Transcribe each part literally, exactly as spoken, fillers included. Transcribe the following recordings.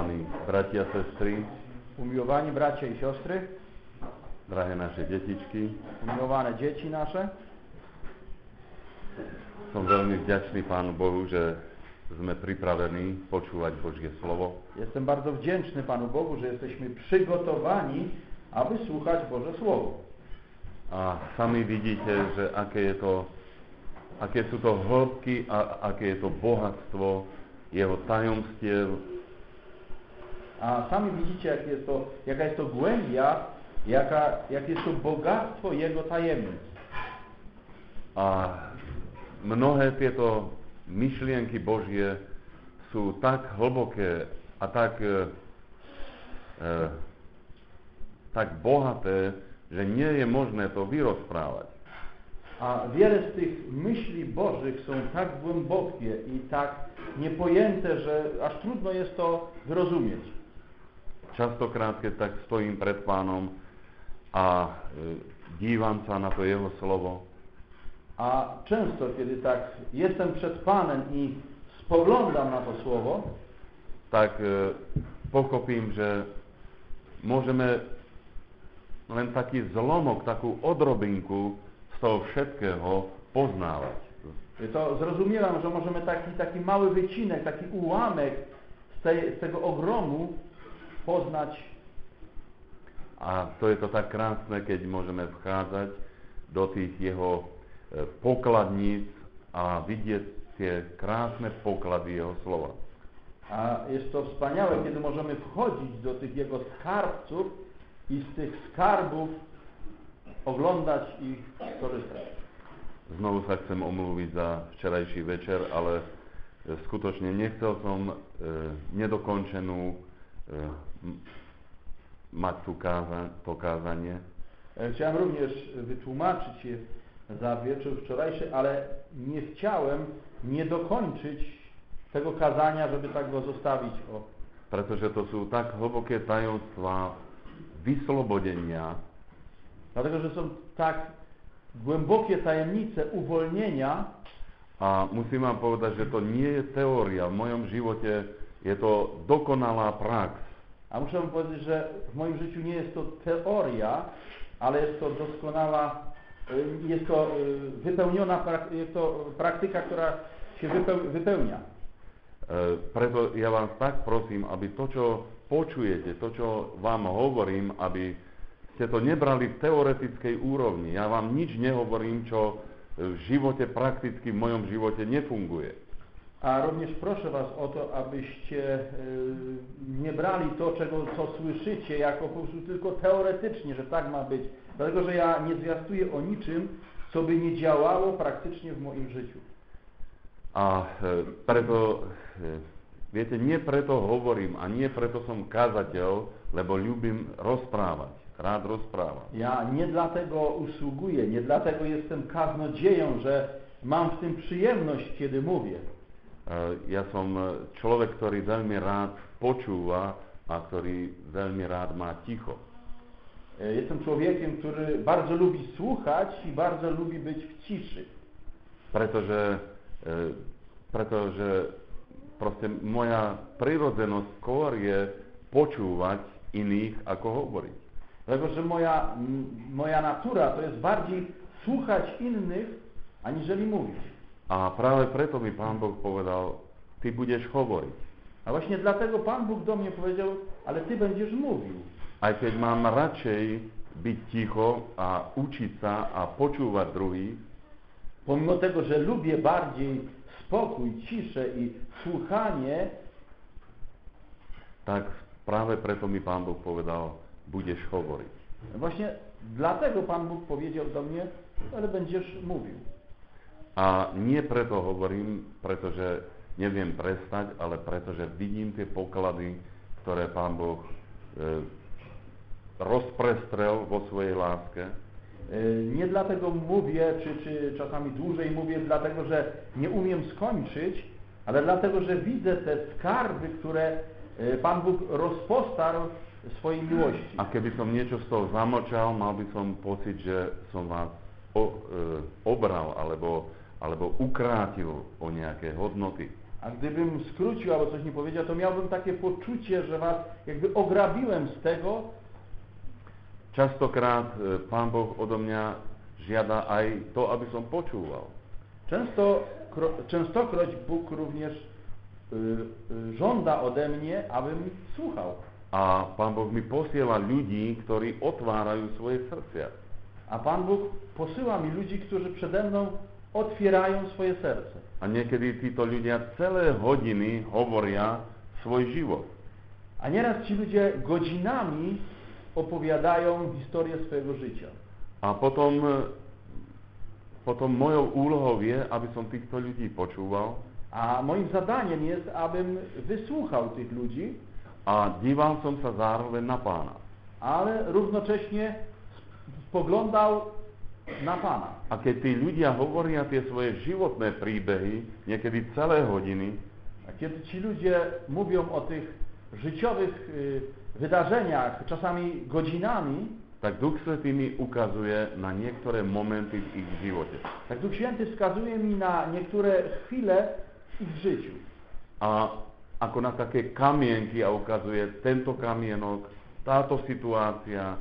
Milovaní bratia, sestry, Umiłowani bracia i siostry, drahé naše detičky, umiłowane dzieci nasze, som veľmi vďačný Pánu Bohu, že sme pripravení počúvať Božie slovo. jestem bardzo wdzięczny Panu Bogu, że jesteśmy przygotowani, aby słuchać Boże Słowo. A sami vidíte, že aké, je to, aké sú to hĺbky a aké je to bohatstvo jeho tajomstiev. A sami widzicie, jak jest to, jaka jest to głębia, jaka, jakie jest to bogactwo Jego tajemnic. A mnohé tieto myšlienky Božie sú tak hlboké a tak, e, e, tak bohaté, że nie je možné to wyrozprávať. A wiele z tych myśli Bożych są tak głębokie i tak niepojęte, że aż trudno jest to wyrozumieć. Častokrát, keď tak stojím pred Pánom a e, dívam sa na to Jeho slovo, A często, kiedy tak jestem przed Panem i spoglądam na to Słowo, tak e, pochopím, že môžeme len taký zlomok, takú odrobinku z toho všetkého poznávať. to zrozumiałam, że możemy taki, taki mały wycinek, taki ułamek z, tej, z tego ogromu poznać. A to je to tak krásne, keď môžeme vchádzať do tých jeho e, pokladníc a vidieť tie krásne poklady jeho slova. A jest to wspaniałe, kiedy możemy wchodzić do tych Jego skarbców i z tych skarbów oglądać i korzystać. Znovu sa chcem omluviť za včerajší večer, ale e, skutočne nechcel som e, nedokončenú e, m, mať tu káza, to kázanie. E, Chciałem również wytłumaczyć je za wieczór wczorajszy, ale nie chciałem nie dokończyć tego kazania, żeby tak go zostawić. O. Pretože to sú tak hlboké tajomstvá vyslobodenia, Dlatego, że są tak głębokie tajemnice uwolnienia. a musím vám povedať, že to nie je teória. V mojom živote je to dokonalá prax. A muszę wam powiedzieć, że w moim życiu nie jest to teoria, ale jest to doskonała, y, jest to y, wypełniona, prak- jest to praktyka, która się wypeł- wypełnia. E, preto ja vás tak prosím, aby to, čo počujete, to, čo vám hovorím, aby ste to nebrali v teoretickej úrovni. Ja vám nič nehovorím, čo v živote, prakticky w mojom živote nefunguje. A również proszę was o to, abyście y, nie brali to, czego, co słyszycie, jako po prostu tylko teoretycznie, że tak ma być. Dlatego, że ja nie zwiastuję o niczym, co by nie działało praktycznie w moim życiu. A e, preto, e, viete, nie preto hovorím a nie preto som kazateľ, lebo ľúbim rozprávať, rád rozprávať. Ja nie dlatego usługuję, nie dlatego jestem kaznodzieją, że mam w tym przyjemność, kiedy mówię. E, ja som človek, ktorý veľmi rád počúva a ktorý veľmi rád má ticho. E, Jestem człowiekiem, który bardzo lubi słuchać i bardzo lubi być w ciszy. Pretože, e, pretože proste moja prirodzenosť skôr je počúvať iných, ako hovoriť. Dlatego, że moja, m, moja natura to jest bardziej słuchać innych, aniżeli mówić. A práve preto mi Pán Boh povedal, ty budeš hovoriť. A właśnie dlatego Pan Bóg do mnie powiedział, ale ty będziesz mówił. Aj keď mám radšej byť ticho a učiť sa a počúvať druhých, Pomimo tego, że lubię bardziej spokój, ciszę i słuchanie, tak práve preto mi Pán Boh povedal, budeš hovoriť. właśnie dlatego Pan Bóg powiedział do mnie, ale będziesz mówił. A nie preto hovorím, pretože neviem prestať, ale pretože vidím tie poklady, ktoré Pán Boh e, rozprestrel vo svojej láske. E, Nie dlatego mówię, czy, czy czasami dłużej mówię, dlatego, że nie umiem skończyć, ale dlatego, że widzę te skarby, które e, Pan Bóg rozpostarł swojej miłości. A keby som niečo z toho zamlčal, mal by som pocit, že som vás o, e, obral alebo, alebo ukrátil o nejaké hodnoty. A gdybym skrócił albo coś nie powiedział, to miałbym takie poczucie, że was jakby ograbiłem z tego. Častokrát e, Pán Boh odo mňa žiada aj to, aby som počúval. Często, kro, częstokroć Bóg również y, y, żąda ode mnie, abym słuchał. A Pán Boh mi posiela ľudí, ktorí otvárajú svoje srdcia. A Pan Bóg posyła mi ludzi, którzy przede mną otwierają swoje serce. A niekedy títo ľudia celé hodiny hovoria svoj život. A nieraz ci ludzie godzinami opowiadają historię swojego życia. A potom, potom mojou úlohou je, aby som týchto ľudí počúval A moim zadaniem jest, abym wysłuchał tych ludzi, a díval som sa zároveň na Pána. ale równocześnie spoglądał na Pana. A keď tí ľudia hovoria tie svoje životné príbehy, niekedy celé hodiny, A kiedy ci ludzie mówią o tych życiowych y, wydarzeniach, czasami godzinami, tak Duch Svätý mi ukazuje na niektoré momenty v ich živote. tak Duch Święty wskazuje mi na niektóre chwile w ich życiu. A ako na také kamienky a ukazuje tento kamienok, táto situácia,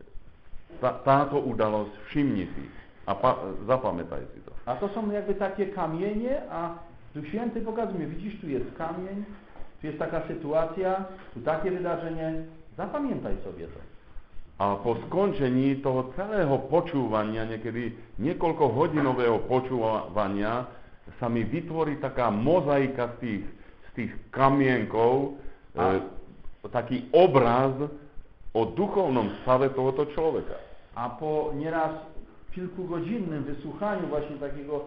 tá, táto udalosť, všimni si a pa, zapamätaj si to. A to są jakby takie kamienie, a Duch Święty pokazuje, widzisz, tu jest kamień, tu jest taka sytuacja, tu takie wydarzenie, zapamiętaj sobie to. A po skončení toho celého počúvania, niekedy niekoľkohodinového počúvania, sa mi vytvorí taká mozaika z tých, z tých kamienkov, e, taký obraz o duchovnom stave tohoto človeka. A po nieraz kilkugodzinnym wysłuchaniu właśnie takiego,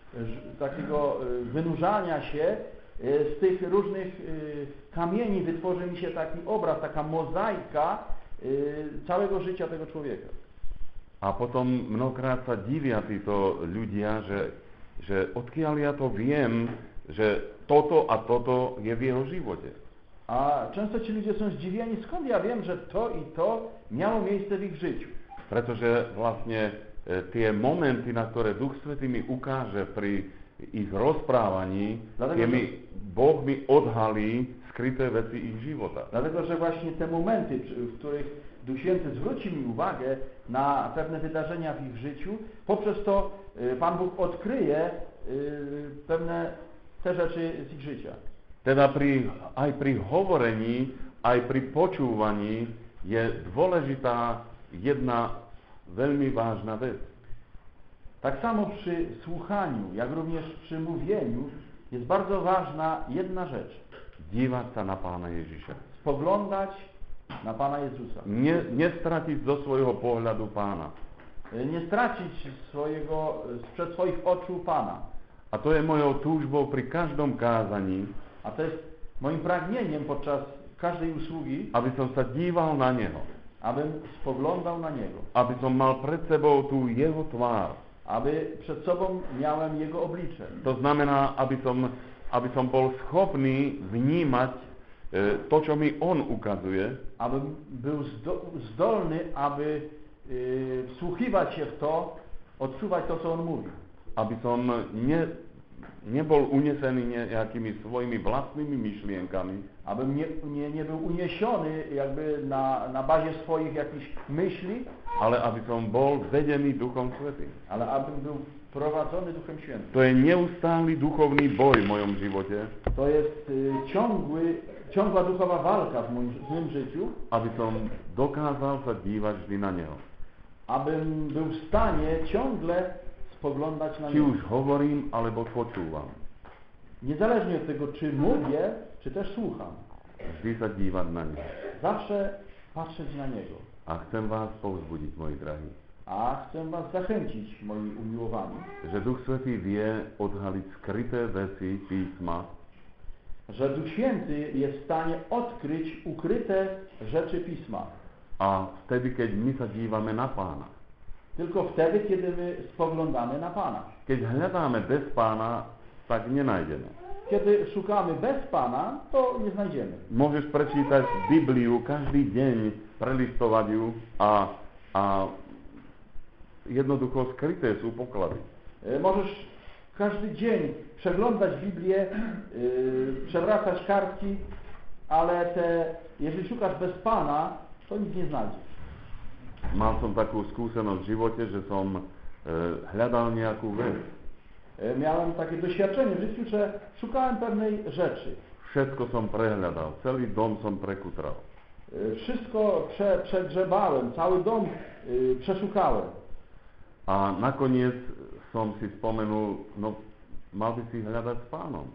takiego wynurzania się z tych różnych kamieni wytworzy mi się taki obraz, taka mozaika całego życia tego człowieka. A potom mnohokrát sa divia títo ľudia, že, že odkiaľ ja to viem, že toto a toto je v jeho živote. A często ci ludzie są zdziwieni, skąd ja wiem, że to i to miało miejsce w ich życiu. Pretože vlastne e, tie momenty, na ktoré Duch Svätý mi ukáže pri ich rozprávaní, Dlatego, tie że- mi, Boh mi odhalí skryté veci ich života. Dlatego, że właśnie te momenty, przy- w których Duch Święty zwróci mi uwagę na pewne wydarzenia w ich życiu, poprzez to y, Pan Bóg odkryje y, pewne te rzeczy z ich życia. Teda pri, aj pri hovorení, aj pri počúvaní je dôležitá jedna veľmi vážna vec. Tak samo przy słuchaniu, jak również przy mówieniu jest bardzo ważna jedna rzecz. Dívať sa na Pána Ježiša. Spoglądać na Pana Jezusa. Nie, nestratiť zo svojho pohľadu Pána. Y, Nie stracić swojego, sprzed swoich oczu Pana. A to je mojou túžbou pri každom kázaní, A to jest moim pragnieniem podczas każdej usługi, aby som sa díval na Neho. abym spoglądał na Niego. Aby som mal pred sebou tú Jeho tvár. Aby przed sobą miałem Jego oblicze. To znamená, aby som, aby som bol schopný vnímať e, to, čo mi On ukazuje, Abym był zdo, zdolny, aby y, wsłuchiwać się w to, odczuwać to, co On mówi. aby som ne, nebol unesený nejakými svojimi vlastnými myšlienkami, Abym nie, nie, nie był uniesiony jakby na, na bazie swoich jakichś myśli, ale aby som bol vedený Duchom Svätým. ale abym był prowadzony Duchem Świętym. To je neustály duchovný boj v mojom živote, To jest y, ciągły, ciągła duchowa walka w moim, w moim życiu, aby som dokázal sa dívať vždy na Neho. abym był w stanie ciągle spoglądać na Či Niego. už hovorím, alebo počúvam. Niezależnie od tego, czy mówię, czy też słucham. Vždy sa dívať na Neho. Zawsze patrzeć na Niego. A chcem vás povzbudiť, moji drahí, A chcę Was zachęcić, moi umiłowani, že Duch Svätý vie odhaliť skryté veci písma, że Duch Święty jest w stanie odkryć ukryte rzeczy Pisma. a vtedy, keď my sa dívame na Pána. Tylko wtedy, kiedy my spoglądamy na Pana. Keď hľadáme bez Pána, tak nenájdeme. Kiedy szukamy bez Pana, to nie znajdziemy. Môžeš prečítať Bibliu každý deň, prelistovať ju a, a jednoducho skryté sú poklady. E, Możesz każdy dzień przeglądać Biblię, yy, przewracać kartki, ale te, jeżeli szukasz bez Pana, to nic nie znajdziesz. Mal som takú skúsenosť v živote, že som e, hľadal nejakú vec. Yy, miałem takie doświadczenie w życiu, że szukałem pewnej rzeczy. Všetko som prehľadal, celý dom som prekutral. Yy, wszystko prze, przegrzebałem, cały dom yy, przeszukałem. A nakoniec som si spomenul, no mal by si hľadať s Pánom.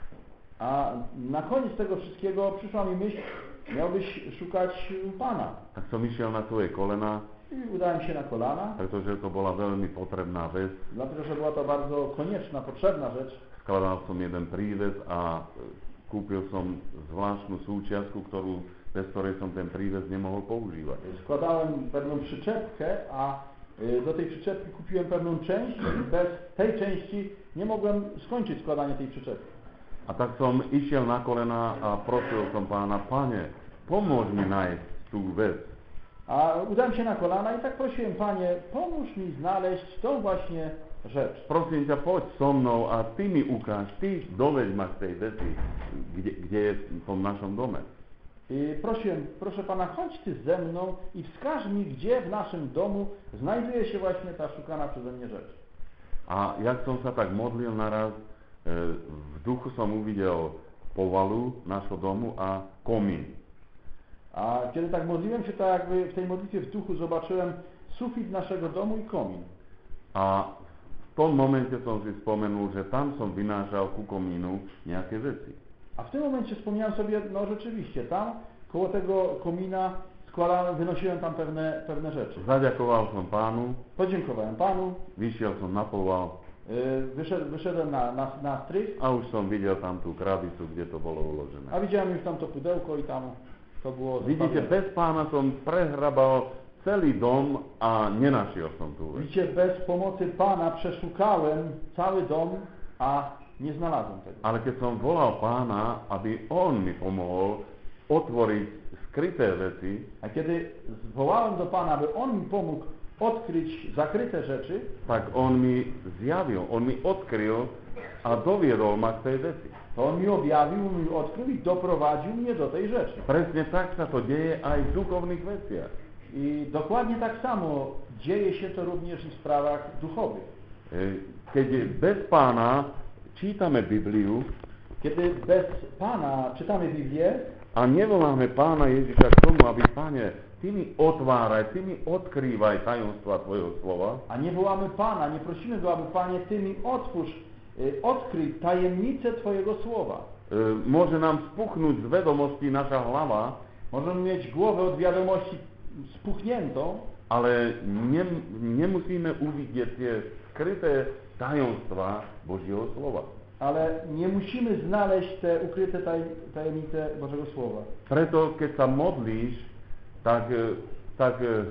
A na koniec tego wszystkiego przyszła mi myśl, miałbyś szukać Pana. Tak som išiel na svoje kolena, I udałem się na kolana, pretože to bola veľmi potrebná vec. dlatego że była to bardzo konieczna, potrzebna rzecz. Skladal som jeden príves a e, kúpil som zvláštnu súčiastku, ktorú, bez ktorej som ten príves nemohol používať. Składałem pewną przyczepkę, a y, do tej przyczepki kupiłem pewną część i bez tej części nie mogłem skończyć składania tej przyczepki. A tak som išiel na kolena a prosil som Pána, Pane, pomôž mi nájsť tú vec. A udałem się na kolana i tak prosiłem, Panie, pomóż mi znaleźć tą właśnie rzecz. Prosím ťa, poď so mnou a ty mi ukáž, ty doveď ma k tej veci, kde, kde je v tom našom dome. I prosiłem, proszę Pana, chodź Ty ze mną i wskaż mi, gdzie w naszym domu znajduje się właśnie ta szukana przeze mnie rzecz. A jak som sa tak modlil naraz, e, v duchu som uvidel povalu nášho domu a komín. A kiedy tak modliłem się, to jakby w tej modlitwie w duchu zobaczyłem sufit naszego domu i komin. A v tom momente som si spomenul, že tam som vynášal ku komínu nejaké veci. A w tym momencie wspomniałem sobie, no rzeczywiście, tam koło tego komina składałem, wynosiłem tam pewne, pewne rzeczy. Zaďakoval som Pánu, Podziękowałem Panu, vyšiel som na poval yy, wyszedł, wyszedłem na, na, na strych, a už som videl tam tú krabicu, kde to bolo uložené. a widziałem już tam to pudełko i tam to było Vidíte, zostawione. bez Pána som prehrabal celý dom a nenašiel som tú vec. Widzicie, bez pomocy Pana przeszukałem cały dom, a nie znalazłem tego. Ale keď som volal Pána, aby On mi pomohol otvoriť skryté veci, A kiedy zwołałem do Pana, aby On mi pomógł odkryć zakryte rzeczy, tak On mi zjavil, On mi odkryl a doviedol ma k tej veci. to On mi objawił, mi odkrył i doprowadził mnie do tej rzeczy. Presne tak sa to deje aj v duchovných veciach. I dokładnie tak samo dzieje się to również i w sprawach duchowych. E, Keď bez Pána čítame Bibliu Kiedy bez Pana czytamy Biblię a nevoláme Pána Ježiša k tomu, aby Pane, Ty mi otváraj, Ty mi odkrývaj tajomstva Tvojho slova, a nie wołamy Pana, nie prosimy Go, aby Panie Ty mi otwórz, y, odkryj tajemnicę Twojego słowa. e, môže nám spuchnúť z vedomostí naša hlava, Możemy mieć głowę od wiadomości spuchniętą, ale ne, nemusíme uvidieť tie skryté tajomstva Božieho slova. ale nie musimy znaleźć te ukryte taj, tajemnice Bożego Słowa. Preto, keď sa modlíš, tak, e, tak e,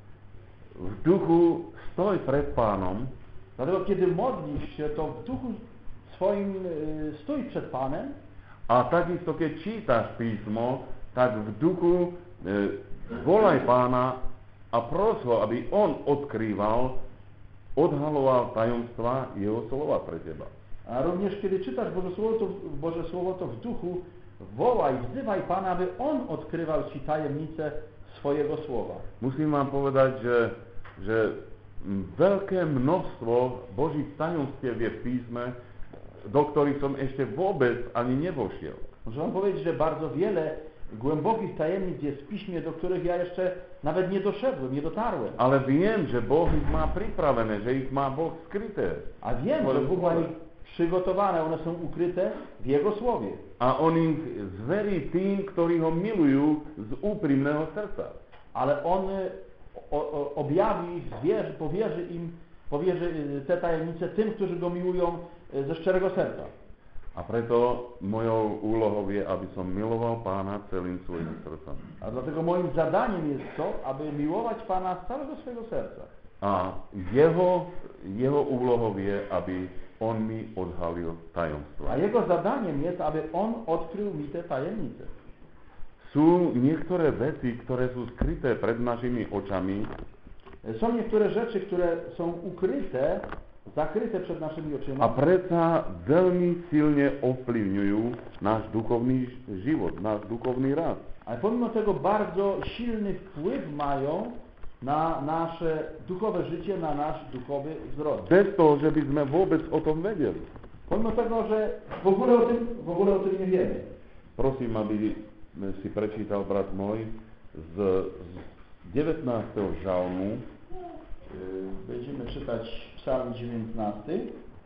v duchu stoj pred Pánom Dlatego kiedy modlisz się, to w duchu swoim y, stój przed Panem, a takisto, keď čítaš písmo, tak v duchu e, volaj Pána a pros ho, aby On odkrýval, odhaloval tajomstva Jeho slova pre teba. a również kiedy czytasz Boże Słowo, to, Boże Słowo, to w duchu wołaj, wzywaj Pana, aby On odkrywał Ci tajemnice swojego Słowa. Musím vám povedať, že, že veľké množstvo Božích tajomstiev je v písme, do ktorých som ešte vôbec ani nevošiel. Muszę Wam powiedzieć, że bardzo wiele głębokich tajemnic jest w Piśmie, do których ja jeszcze nawet nie doszedłem, nie dotarłem. Ale viem, že Boh ich má pripravené, že ich má Boh skryté. A wiem, że Bóg ma ich przygotowane, one są ukryte w Jego Słowie. A On ich zverí tým, ktorí ho milujú z úprimného srdca. Ale On o, o, objawi ich, zwierzy, powierzy im, powierzy y, te tajemnice tym, którzy Go miłują y, ze szczerego serca. A preto mojou úlohou je, aby som miloval Pána celým svojim srdcom. A dlatego moim zadaniem jest to, aby miłować Pana z całego swojego serca. A jeho, jeho úlohou je, aby On mi odhalil tajomstvo. A Jego zadaniem jest, aby On odkrył mi te tajemnice. Sú niektoré veci, ktoré sú skryté pred našimi očami, Są niektóre rzeczy, które są ukryte zakryte przed naszymi a oczyma, predsa veľmi silne ovplyvňujú náš duchovný život, náš duchovný rast. ale pomimo tego bardzo silny wpływ mają na nasze duchowe życie, na nasz duchowy wzrost. Bez toho, že by sme vôbec o tom vedeli. Pomimo tego, że w ogóle o tym, w ogóle o tym nie wiemy. Prosím, aby si prečítal, brat môj, z, z devätnásteho žalmu. Yy, Będziemy czytać Psalm dziewiętnasty.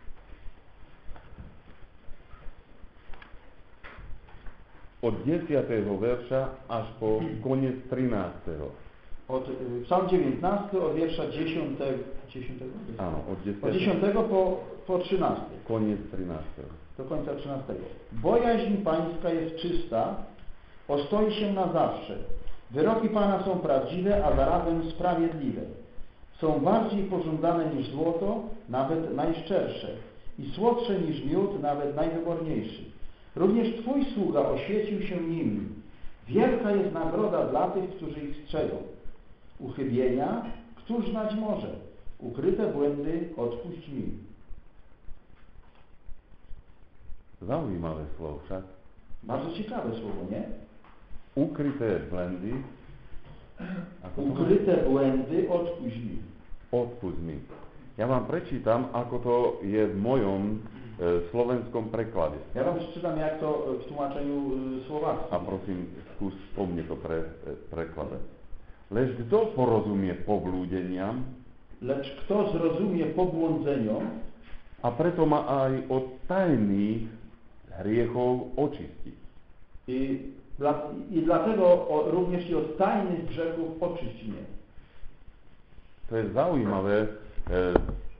Od desiateho verša až po koniec trinásteho. Od, yy, Psalm dziewiętnasty od wiersza dziesiątego, dziesiątego? Áno, od Od desiateho. dziesiątego po, po trzynasty. Koniec trinásteho. Do końca trzynastego. Bojaźń Pańska jest czysta, ostoi się na zawsze. Wyroki Pana są prawdziwe, a zarazem sprawiedliwe. Są bardziej pożądane niż złoto, nawet najszczersze, i słodsze niż miód, nawet najwyborniejszy. Również Twój sługa oświecił się nimi. Wielka jest nagroda dla tych, którzy ich strzegą. Uchybienia, któż znać może? Ukryte błędy odpuść mi. Zaujímavé slovo však. Bardzo ciekawe słowo, nie? Ukryté blendy. Ako to Ukryte błędy odpuść mi. Odpust mi. Ja vám prečítam, ako to je v mojom e, slovenskom preklade. Ja wam przeczytam, jak to w tłumaczeniu y, słowackim. A prosím, skús po mne to pre, e, prekladať. Lež kto porozumie poblúdeniam, Lecz kto zrozumie pobłądzeniom, a preto ma aj od tajných hriechov očistiť. i, dla, i dlatego o, również i od tajnych grzechów oczyść mnie. To je zaujímavé. E,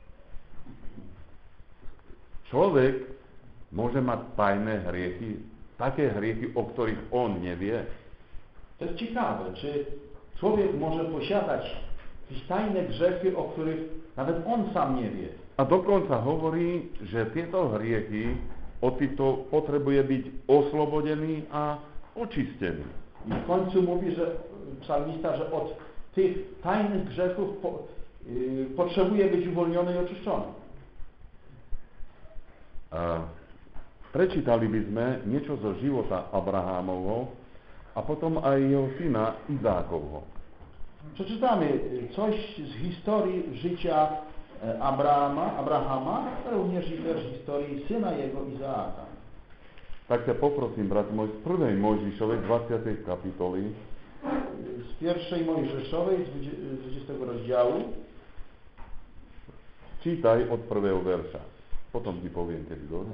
človek môže mať tajné hriechy, také hriechy, o ktorých on nevie. To jest ciekawe, czy człowiek może posiadać jakieś tajne grzechy, o których nawet on sam nie wie. A dokonca hovorí, že tieto hriechy od týchto potrebuje byť oslobodený a očistený. I w końcu mówi, że psalmista, że od tych tajnych grzechów po, yy, potrzebuje być uwolniony i oczyszczony. A prečítali by sme niečo zo života Abrahámovho a potom aj jeho syna Izákovho. Przeczytamy coś z historii życia Abrahama, Abrahama, ale również i też historii syna jego Izaaka. Tak ťa poprosím, brat môj, z prvej Mojžišovej dvadsiatej kapitoly, Z pierwszej Mojżeszowej, z dwudziestego rozdziału, čítaj od prvého verša. Potom ti poviem, kedy dojde.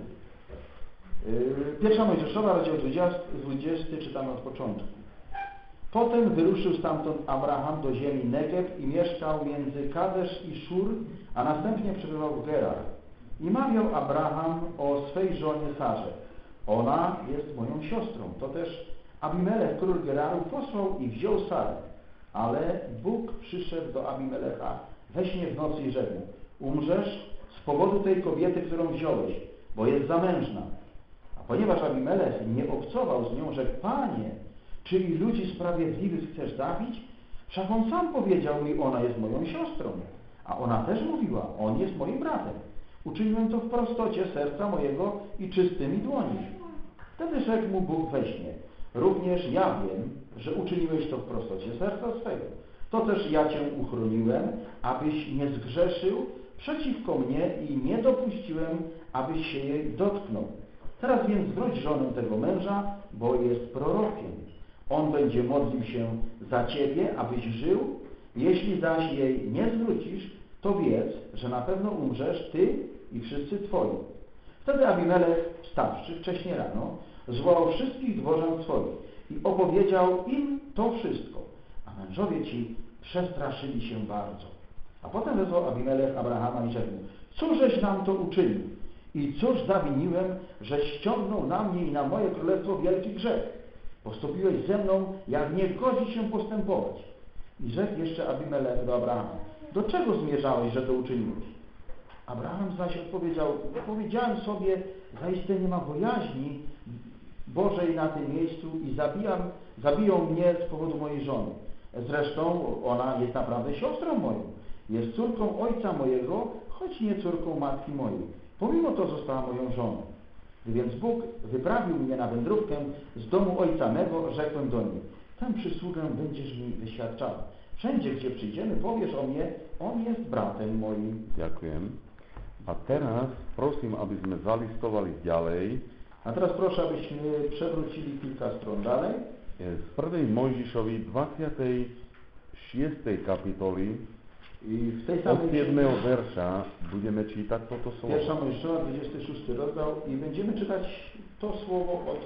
Yy, Pierwsza Mojżeszowa, rozdział dwudziesty, dwudziesty, czytamy od początku. Potem wyruszył stamtąd Abraham do ziemi Negeb i mieszkał między Kadesz i Szur, a następnie przebywał w Gerar. I mawiał Abraham o swej żonie Sarze. Ona jest moją siostrą. To też Abimelech, król Geraru, posłał i wziął Sarę. Ale Bóg przyszedł do Abimelecha we śnie w nocy i rzekł: umrzesz z powodu tej kobiety, którą wziąłeś, bo jest zamężna. A ponieważ Abimelech nie obcował z nią, rzekł: Panie, czy i ludzi sprawiedliwych chcesz zabić? Wszak on sam powiedział mi, ona jest moją siostrą. A ona też mówiła, on jest moim bratem. Uczyniłem to w prostocie serca mojego i czystymi dłoni. Wtedy rzekł mu Bóg we śnie: również ja wiem, że uczyniłeś to w prostocie serca swego. To też ja cię uchroniłem, abyś nie zgrzeszył przeciwko mnie i nie dopuściłem, abyś się jej dotknął. Teraz więc zwróć żonę tego męża, bo jest prorokiem. On będzie modlił się za ciebie, abyś żył. Jeśli zaś jej nie zwrócisz, to wiedz, że na pewno umrzesz ty i wszyscy twoi. Wtedy Abimelech, wstawszy wcześnie rano, zwołał wszystkich dworzan swoich i opowiedział im to wszystko. A mężowie ci przestraszyli się bardzo. A potem wezwał Abimelech Abrahama i rzekł: cóżeś nam to uczynił? I cóż zawiniłem, że ściągnął na mnie i na moje królestwo wielki grzech? Postąpiłeś ze mną, jak nie godzi się postępować. I rzekł jeszcze Abimelech do Abrahama: do czego zmierzałeś, że to uczyniłeś? Abraham zaś odpowiedział: powiedziałem sobie, zaiste nie ma bojaźni Bożej na tym miejscu i zabijam, zabiją mnie z powodu mojej żony. Zresztą ona jest naprawdę siostrą moją. Jest córką ojca mojego, choć nie córką matki mojej. Pomimo to została moją żoną. Gdy więc Bóg wyprawił mnie na wędrówkę z domu ojca mego, rzekłem do niej, tę przysługę będziesz mi wyświadczał. Wszędzie, gdzie przyjdziemy, powiesz o mnie, on jest bratem moim. Ďakujem. A teraz prosím, aby sme zalistovali ďalej A teraz proszę, abyśmy przewrócili kilka stron dalej. z prvej Mojžišovi dvadsiatej šiestej kapitoly I w tej od samej siedmého verša budeme čítať toto Pierwsza slovo. Mojżeszowa, dwudziesty szósty rozdział i będziemy czytać to słowo od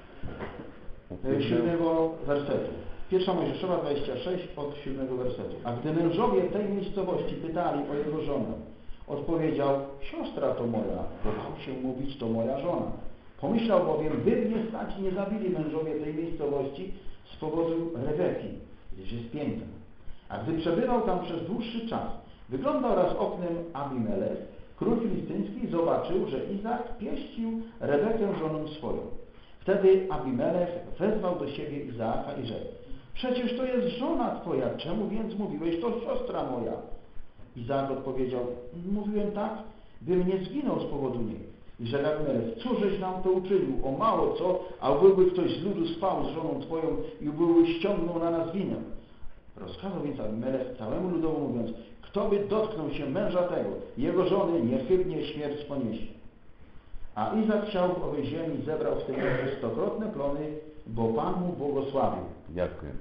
Od e, siódmego wersetu. Pierwsza Mojżeszowa dwadzieścia sześć od siódmego wersetu. A gdy mężowie tej miejscowości pytali o jego żonę, odpowiedział, siostra to moja, bo bał się mówić, to moja żona. Pomyślał bowiem, by mnie stać nie zabili mężowie tej miejscowości z powodu Rebeki, gdyż jest piękna. A gdy przebywał tam przez dłuższy czas, wyglądał raz oknem Abimelech, król filistyński, i zobaczył, że Izak pieścił Rebekę żoną swoją. Wtedy Abimelech wezwał do siebie Izaaka i rzekł, przecież to jest żona twoja, czemu więc mówiłeś, to siostra moja? Izaak odpowiedział, mówiłem tak, bym nie zginął z powodu niej. I rzekł Abimelech, cóżeś nam to uczynił, o mało co, a byłby ktoś z ludu spał z żoną twoją i byłby ściągnął na nas winę. Rozkazał więc Abimelech całemu ludowi mówiąc, kto by dotknął się męża tego, jego żony, niechybnie śmierć poniesie. A Izak chciał w owej ziemi, zebrał w tym roku stokrotne plony, bo Pan mu błogosławił. Ďakujem.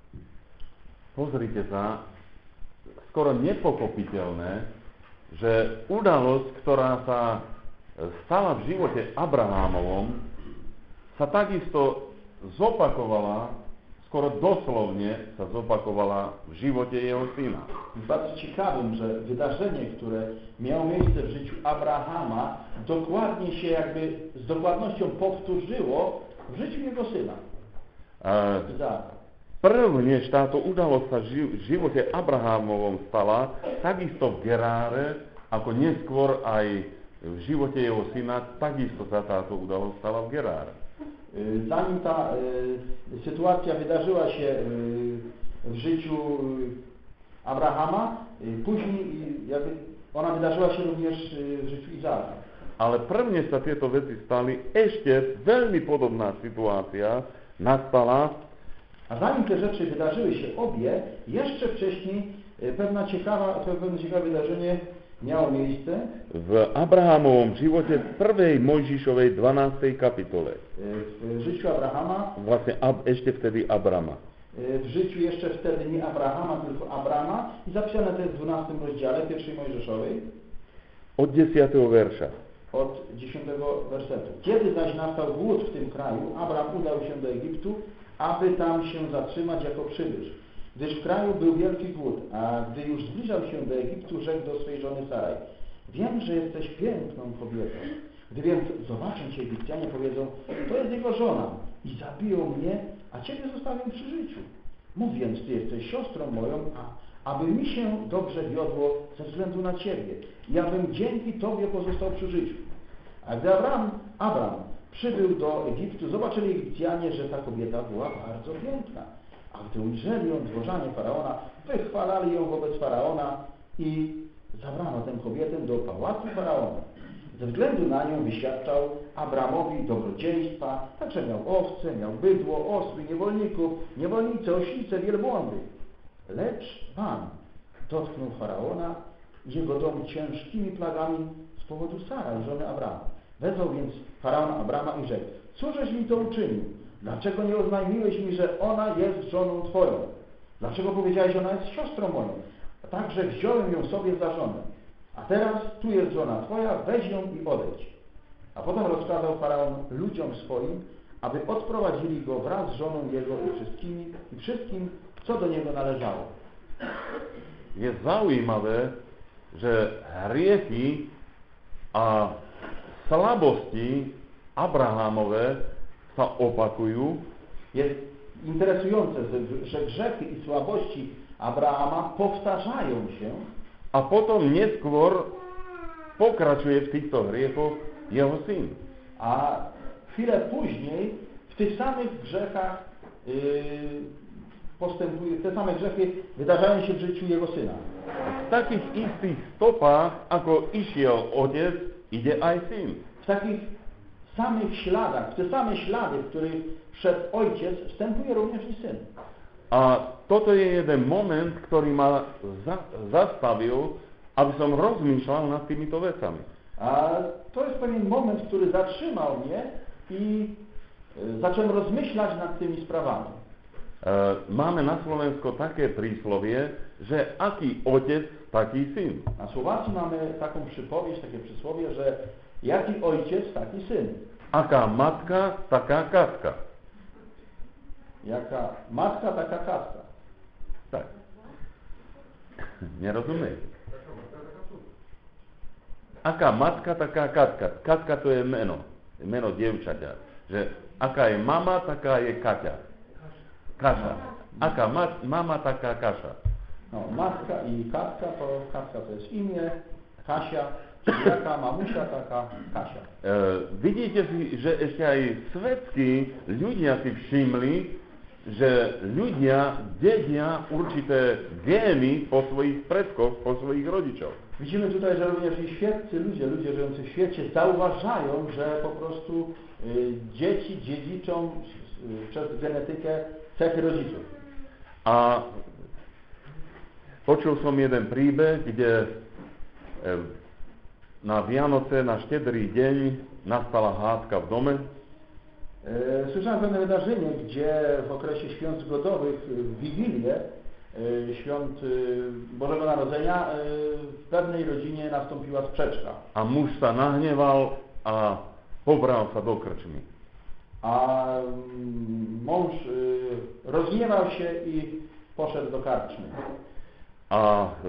Pozrite sa, skoro nepokopiteľné, že udalosť, ktorá sa stala v živote Abrahámovom, sa takisto zopakovala, skoro doslovne sa zopakovala w živote jeho syna. Bardzo ciekawym, że wydarzenie, które miało miejsce w życiu Abrahama, dokładnie się jakby z dokładnością powtórzyło w życiu jego syna. E, Izaaka. Prv, než táto udalosť sa v živote Abrahámovom stala, takisto v Geráre, ako neskôr aj v živote jeho syna, takisto sa táto udalosť stala v Geráre. Y, Zanim ta y, sytuacja wydarzyła się y, w życiu y, Abrahama, y, później y, jakby ona wydarzyła się również y, w życiu Izaaka. Ale prvne sa tieto veci stali, ešte veľmi podobná situácia nastala A zanim te rzeczy wydarzyły się obie, jeszcze wcześniej y, pewna ciekawa, pewne ciekawe wydarzenie miało miejsce v Abrahámovom živote v prvej Mojžišovej dvanástej kapitole. y, w życiu Abrahama, Vlastne ab, ešte vtedy Abrama. y, w życiu jeszcze wtedy nie Abrahama, tylko Abrama i zapisane to jest w dwunastym rozdziale pierwszej Mojżeszowej Od desiateho verša. od dziesiątego wersetu. Kiedy zaś nastał głód w tym kraju, Abram udał się do Egiptu, aby tam się zatrzymać jako przybysz, gdyż w kraju był wielki głód, a gdy już zbliżał się do Egiptu, rzekł do swej żony Saraj, wiem, że jesteś piękną kobietą. Gdy więc zobaczą cię Egipcjanie, powiedzą, to jest jego żona i zabiją mnie, a ciebie zostawią przy życiu. Mów więc, ty jesteś siostrą moją, a aby mi się dobrze wiodło ze względu na ciebie i abym dzięki tobie pozostał przy życiu. A gdy Abram, Abram przybył do Egiptu, zobaczyli Egipcjanie, że ta kobieta była bardzo piękna. A gdy ujrzeli ją dworzanie Faraona, wychwalali ją wobec Faraona i zabrano tę kobietę do pałacu Faraona. Ze względu na nią wyświadczał Abramowi dobrodziejstwa, także miał owce, miał bydło, osły, niewolników, niewolnice, oślice, wielbłądy. Lecz Pan dotknął Faraona i jego dom ciężkimi plagami z powodu Sara, żony Abrama. Wezwał więc Faraon Abrama i rzekł, cóżeś mi to uczynił? Dlaczego nie oznajmiłeś mi, że ona jest żoną Twoją? Dlaczego powiedziałeś, że ona jest siostrą moją? Także wziąłem ją sobie za żonę. A teraz tu jest żona Twoja, weź ją i odejdź. A potem rozkazał Faraon ludziom swoim, aby odprowadzili go wraz z żoną jego i wszystkimi, i wszystkim, co do niego należało. Je zaujímavé, že hriechy a slabosti Abrahamove sa opakujú. Jest interesujące, że grzechy i słabości Abrahama powtarzają się, A potom neskôr pokračuje v týchto hriechoch jeho syn. a chwilę później w tych samych grzechach yy, postępuje, te same grzechy wydarzają się w życiu jego syna. V takých istých stopách, ako išiel otec, ide aj syn. W takich samych śladach, w te same ślady, w których szedł ojciec, wstępuje również i syn. A toto je jeden moment, ktorý ma za, zastavil, aby som rozmýšľal nad týmito vecami. A to jest pewien moment, który zatrzymał mnie i y, zacząłem rozmyślać nad tymi sprawami. E, máme na Slovensku také príslovie, že aký otec, taký syn. Na Słowacji mamy taką przypowieść, takie przysłowie, że jaki ojciec, taki syn. Aká matka, taká katka. Jaka matka, taka katka. Tak. Nerozumiem. Aká matka, taká katka. Katka to je meno. Meno dievčaťa. Že aká je mama, taká je Kaťa. Kaša. Aká ma- mama, taká kaša. No, matka i katka, to katka to jest imię, Kasia, czyli jaka mamusia, taka Kasia. E, vidíte si, že ešte aj svetskí ľudia si všimli, že ľudia dedia určité gény po svojich predkoch, po svojich rodičoch. Widzimy tutaj, że również i świeccy ludzie, ludzie żyjący w świecie zauważają, że po prostu y, dzieci dziedziczą y, przez genetykę cechy rodziców. A počul som jeden príbeh, kde e, na Vianoce, na štedrý deň nastala hádka w dome. E, Słyszałem pewne wydarzenie, gdzie w okresie świąt zgodowych, w Wigilię, e, świąt e, Bożego Narodzenia, e, w pewnej rodzinie nastąpiła sprzeczka. A muž sa nahneval a pobral sa do krčmy. A mm, mąż e, rozgniewał się i poszedł do karczmy. A e,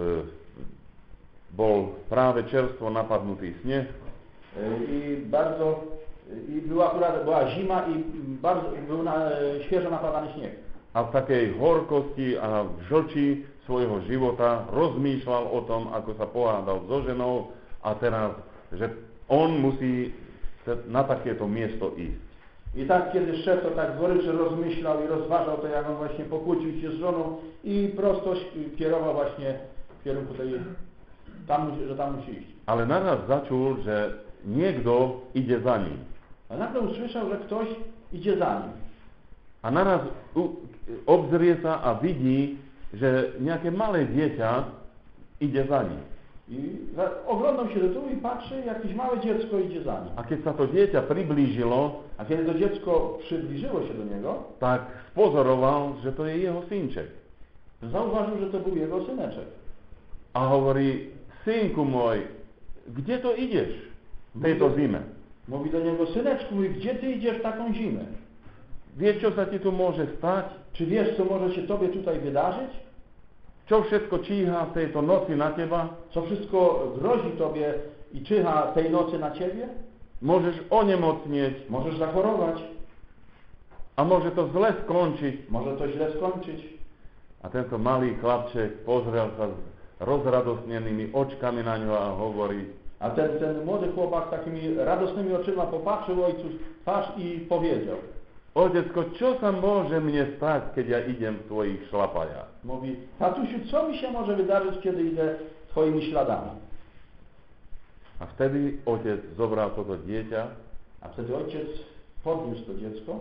bol práve čerstvo napadnutý sneh. E, I bardzo, i była akurat, była zima i bardzo, był na, e, świeżo napadany śnieg. A v takej horkosti a v žlči svojho života rozmýšľal o tom, ako sa pohádal so ženou a teraz, že on musí na takéto miesto ísť. I tak, kiedy szedł, to tak goryczy rozmyślał i rozważał to, jak on właśnie pokłócił się z żoną i prosto kierował właśnie w kierunku tej, tam, że tam musi iść. Ale naraz začul, že niekto ide za ním. A nagle usłyszał, że ktoś idzie za nim. A naraz u, obzrie sa a vidí, že nejaké malé dieťa ide za ním. I za- oglądał się do tyłu i patrzy, jakieś małe dziecko idzie za nim. A keď sa to dieťa priblížilo, A kiedy to dziecko przybliżyło się do niego, tak spozoroval, že to je jeho synček. zauważył, że to był jego syneczek. A hovorí, synku môj, kde to ideš v tejto zime? Mówi do niego, syneczku mój, gdzie ty idziesz w taką zimę? Vieš, čo sa ti tu môže stať? Czy wiesz, co może się tobie tutaj wydarzyć? Čo všetko číha v tejto noci na teba? Co wszystko grozi tobie i czyha tej nocy na ciebie? Môžeš onemocnieť Możesz zachorować, a môže to zle skončiť. może to źle skończyć. A tento malý chlapček pozrel sa s rozradosnenými očkami na ňo a hovorí, A ten, ten młody chłopak takimi radosnymi oczyma popatrzył ojcu w twarz i powiedział. Otecko, čo sa môže mne stať, keď ja idem v tvojich šlapajách? Mówi, tatusiu, co mi się może wydarzyć, kiedy idę twoimi śladami? A vtedy otec zobral toto dieťa, A wtedy ojciec podniósł to dziecko,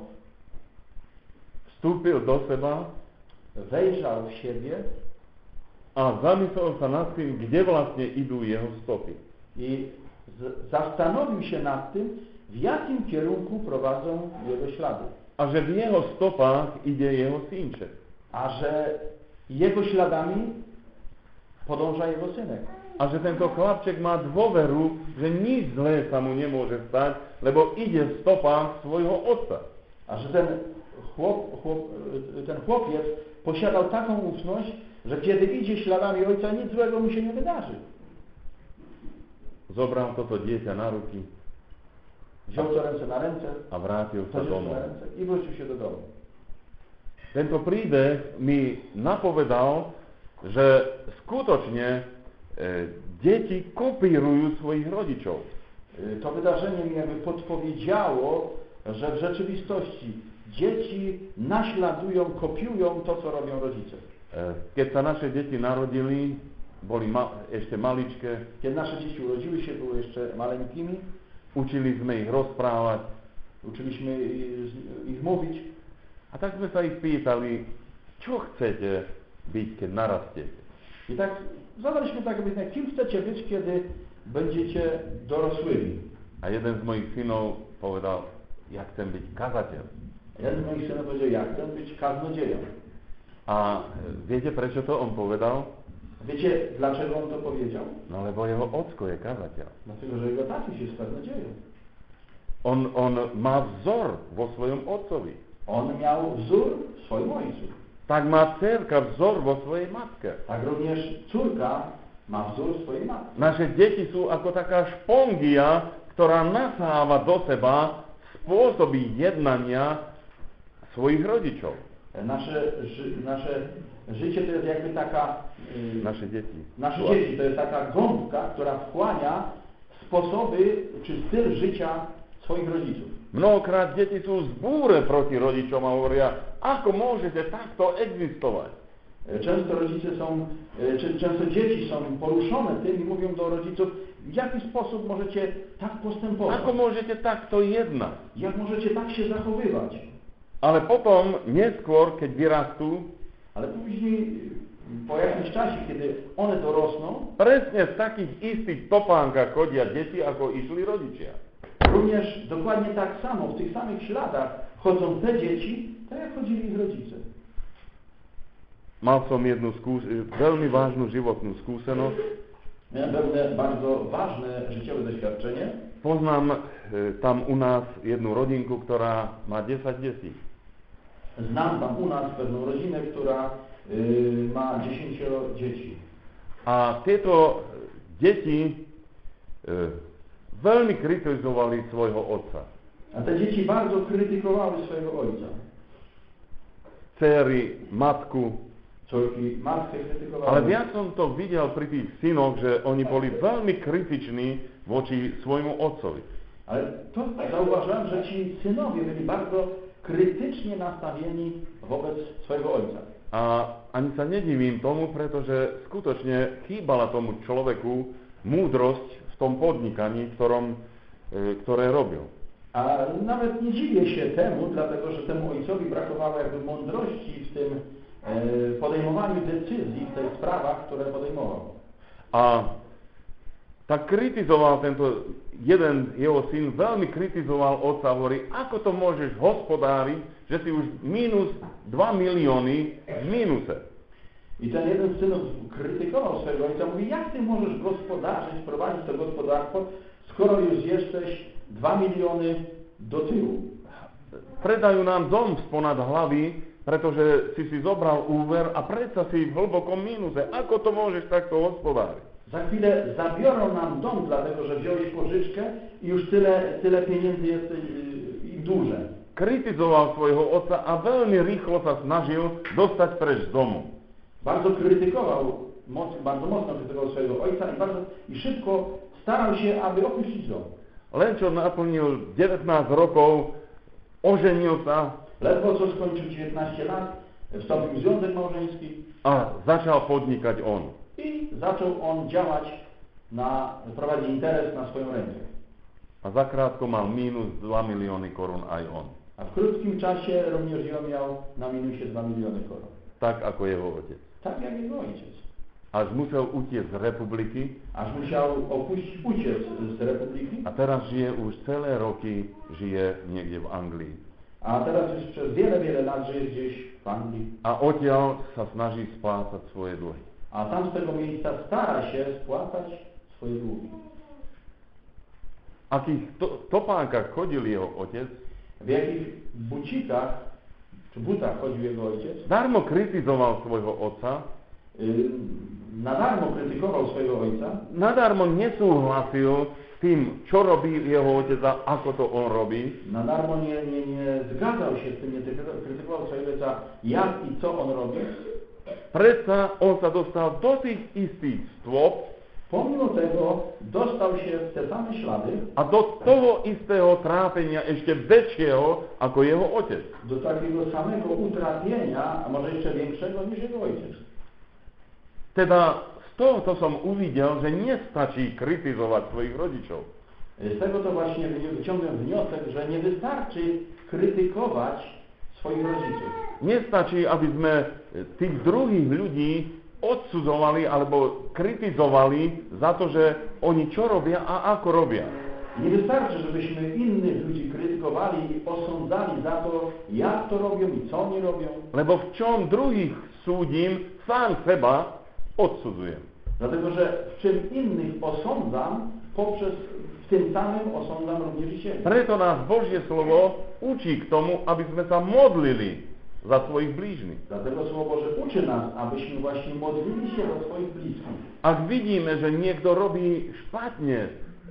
vstúpil do seba wejrzał w siebie a zamyslel sa nad tým, kde vlastne idú jeho stopy. i z, zastanowił się nad tym, w jakim kierunku prowadzą jego ślady. A že v jeho stopách ide jeho synček. A że jego śladami podąża jego synek. A že tento chlapček má dôveru, že nič zlé sa mu nemôže stať, lebo ide v stopách svojho otca. A że ten, chłop, chłop, ten chłopiec posiadał taką ufność, że kiedy idzie śladami ojca, nic złego mu się nie wydarzy. Zobral toto dieťa na ruky Wziął to ręce na ręce, a vrátil sa to dziecko domov. na ręce i wrócił się do domu. Tento príbeh mi napovedal, že skutočne e, deti kopírujú svojich rodičov. Y, To wydarzenie mi jakby podpowiedziało, że w rzeczywistości dzieci naśladują, kopiują to, co robią rodzice. Keď sa naše deti narodili, boli ma- ešte maličké, Kiedy nasze dzieci urodziły się, były jeszcze maleńkimi, učili sme ich rozprávať uczyliśmy ich, ich mówić. a tak sme sa ich pýtali, čo chcete byť, keď narastiete. I tak zadaliśmy tak pytanie, kim chcecie być, kiedy będziecie dorosłymi? A jeden z mojich synov povedal, ja chcem byť kazateľ. Jeden z moich synów powiedział, ja chcę być kaznodzieją. A viete, prečo to on povedal? Wiecie, dlaczego on to powiedział? No lebo jeho ocko je kazateľ. Dlatego, że jego tatuś jest kaznodzieją. On, on má vzor vo svojom otcovi. On miał wzór w swoim ojcu. Tak má dcerka vzor vo svojej matke. Tak również córka ma wzór w swojej matce. Naše deti sú ako taká špongia, ktorá nasáva do seba spôsoby jednania svojich rodičov. Nasze, ży, nasze życie to jest jakby taka... Yy, Naše deti. nasze dzieci to jest taka gąbka, która wchłania sposoby czy styl życia swoich rodziców. Mnohokrát deti sú zbúre proti rodičom a hovoria, ako môžete takto existovať. Często rodzice są, czy często dzieci są poruszone tym i mówią do rodziców, w jaki sposób możecie tak postępować, Ako môžete takto jednať? jak możecie tak się zachowywać. Ale potom, neskôr, keď vyrastú, Ale później, po jakimś czasie, kiedy one dorosną, presne v takých istých topánkach chodia deti, ako išli rodičia. również dokładnie tak samo, w tych samych śladach chodzą te dzieci, tak jak chodzili ich rodzice. Mal som jednu skús- veľmi vážnu životnú skúsenosť. Miałem pewne bardzo ważne życiowe doświadczenie. Poznám e, tam u nás jednu rodinku, ktorá má desať detí. Znam tam u nas pewną rodzinę, która y, ma dziesięcioro dzieci. A tieto deti e, veľmi kritizovali svojho otca. A te dzieci bardzo krytykowały swojego ojca. Céry, matku. Córki matkę krytykowały. Ale viac som to videl pri tých synoch, že oni boli veľmi kritiční voči svojmu otcovi. Ale to zauważyłem, że ci synowie byli bardzo krytycznie nastawieni wobec swojego ojca. A ani sa nedivím tomu, pretože skutočne chýbala tomu človeku múdrosť v tom podnikaní, ktorom, e, ktoré robil. A nawet nie dziwię się temu, dlatego że temu ojcowi brakowało jakby mądrości w tym e, podejmowaniu decyzji w tych sprawach, które podejmował. A tak kritizoval tento jeden jeho syn, veľmi kritizoval otca, hovorí, ako to môžeš hospodáriť, že si už minus dva milióny v mínuse. I ten jeden z synów krytykował swojego ojca, mówi, jak ty możesz gospodarzyć, prowadzić to gospodarstwo, skoro już jesteś dwa miliony do tyłu. Predajú nám dom sponad hlavy, pretože si si zobral úver a predsa si v hlbokom mínuse. Ako to môžeš takto hospodáriť? Za chwilę zabiorą nam dom, dlatego że wziąłeś pożyczkę i już tyle, tyle pieniędzy jest i w dłużej. Kritizoval svojho otca a veľmi rýchlo sa snažil dostať preč z domu. Bardzo krytykował, moc, bardzo mocno krytykował swojego ojca i, bardzo, i szybko starał się, aby opuścić dom. Len čo naplnil devätnásť rokov, oženil sa Ledwo co skończył dziewiętnaście lat, wstąpił w związek małżeński a začal podnikať on. i zaczął on działać, na, prowadzić interes na swoją rękę. A zakrátko mal mínus dva milióny korun aj on. A w krótkim czasie również ją miał na minusie dwa miliony koron. Tak ako jeho otec. Tak jak jego ojciec. Až musel utiec z republiky Aż musiał opuścić, uciec z republiki, a teraz žije už celé roky, žije niekde v Anglii. a teraz już przez wiele, wiele lat żyje gdzieś w Anglii. A odtiaľ sa snaží splácať svoje dlhy. A tam z tego miejsca stara się spłacać swoje długi. V akých to, topánkach chodil jeho otec, W jakich bucikach czy butach chodził jego ojciec, darmo kritizoval svojho otca, yy, na darmo krytykował swojego ojca, nadarmo nesúhlasil s tým, čo robí jeho otec a ako to on robí. na darmo nie, nie, nie zgadzał się z tym, nie krytykował swojego ojca, jak i co on robi. Predsa on sa dostal do tých istých stôp, pomimo tego dostał się w te same ślady, a do toho istého trápenia ešte väčšieho ako jeho otec. do takiego samego utrapienia, a może jeszcze większego niż jego ojciec. Teda z toho to som uvidel, že nestačí kritizovať svojich rodičov. Z tego to właśnie wyciągam wniosek, że nie wystarczy krytykować swoich rodziców. Nestačí, aby sme tých druhých ľudí odsudzovali alebo kritizovali za to, že oni čo robia a ako robia. Nie wystarczy, żebyśmy innych ludzi krytykowali i osądzali za to, jak to robią i co oni robią. Lebo v čom druhých súdim, sám seba odsudzujem. Dlatego, że w czym innych osądzam, poprzez w tym samym osądzam również i siebie. Preto nás Božie slovo učí k tomu, aby sme sa modlili za svojich blížnych. Dlatego Słowo Boże uczy nas, abyśmy właśnie modlili się o swoich bliskich. Ak vidíme, že niekto robí špatne, e,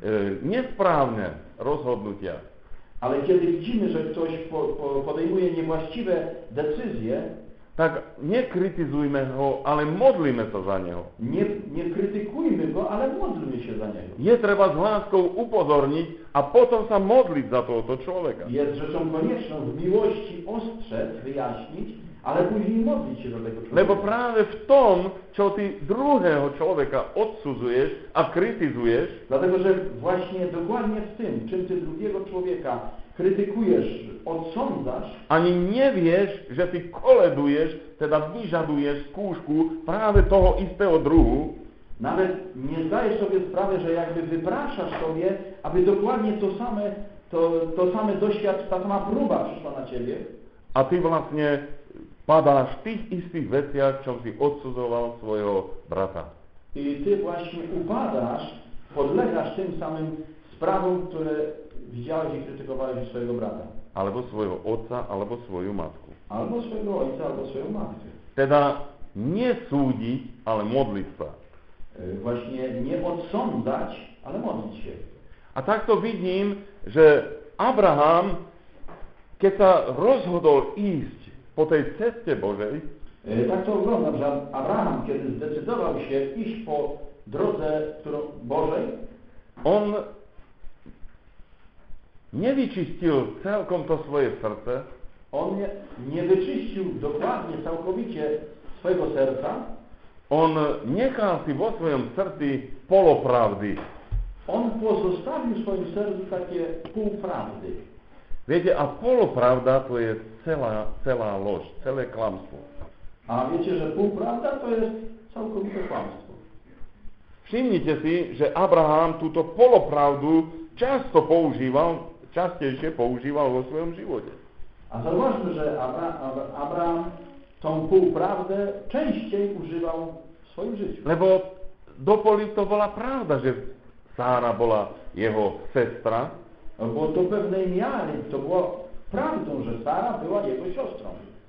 nesprávne rozhodnutia, Ale kiedy widzimy, że ktoś po, po, podejmuje niewłaściwe decyzje, tak nekritizujme ho, ale modlíme sa za neho. nie, nie krytykujmy go, ale módlmy się za niego. Je treba s láskou upozorniť a potom sa modliť za tohoto človeka. Jest rzeczą konieczną w miłości ostrzec, wyjaśnić, ale później modlić się do tego człowieka. Lebo práve v tom, čo ty druhého človeka odsudzuješ a kritizuješ, Dlatego, że właśnie dokładnie w tym, czym ty drugiego człowieka krytykujesz, odsądzasz, ani nevieš, že ty koleduješ, teda vyžaduješ skúšku práve toho istého druhu, nawet nie zdajesz sobie sprawy, że jakby wypraszasz sobie, aby dokładnie to same, to, to same doświadczenie, ta sama próba przyszła na ciebie, a ty vlastne padáš v tých istých veciach, čom si odsudzoval svojho brata. i ty właśnie upadasz, podlegasz tym samym sprawom, które widziałeś i krytykowałeś u swojego brata. Alebo svojho otca, alebo svoju matku. Albo swojego ojca, albo swoją matkę. Teda nie súdiť, ale modliť sa. Y, Właśnie nie odsądzać, ale modlić się. A takto vidím, že Abraham, keď sa rozhodol ísť po tej ceste Božej, Y, Tak to oglądam, że Abraham, kiedy zdecydował się iść po drodze którą Bożej, on nevyčistil celkom to svoje srdce, on nie, nie wyczyścił dokładnie, całkowicie swojego serca, on nechal si vo svojom srdci polopravdy. on pozostawił w swoim sercu takie półprawdy. Viete, a polopravda to je celá, celá lož, celé klamstvo. A wiecie, że półprawda to jest całkowite kłamstwo. Všimnite si, že Abraham túto polopravdu často používal, častejšie používal vo svojom živote. A zauważmy, że Abra, Abra, Abraham tą półprawdę częściej używał w swoim życiu. Lebo dopoli to bola pravda, že Sára bola jeho sestra, Bo do pewnej miary to było prawdą, że Sara była jego siostrą.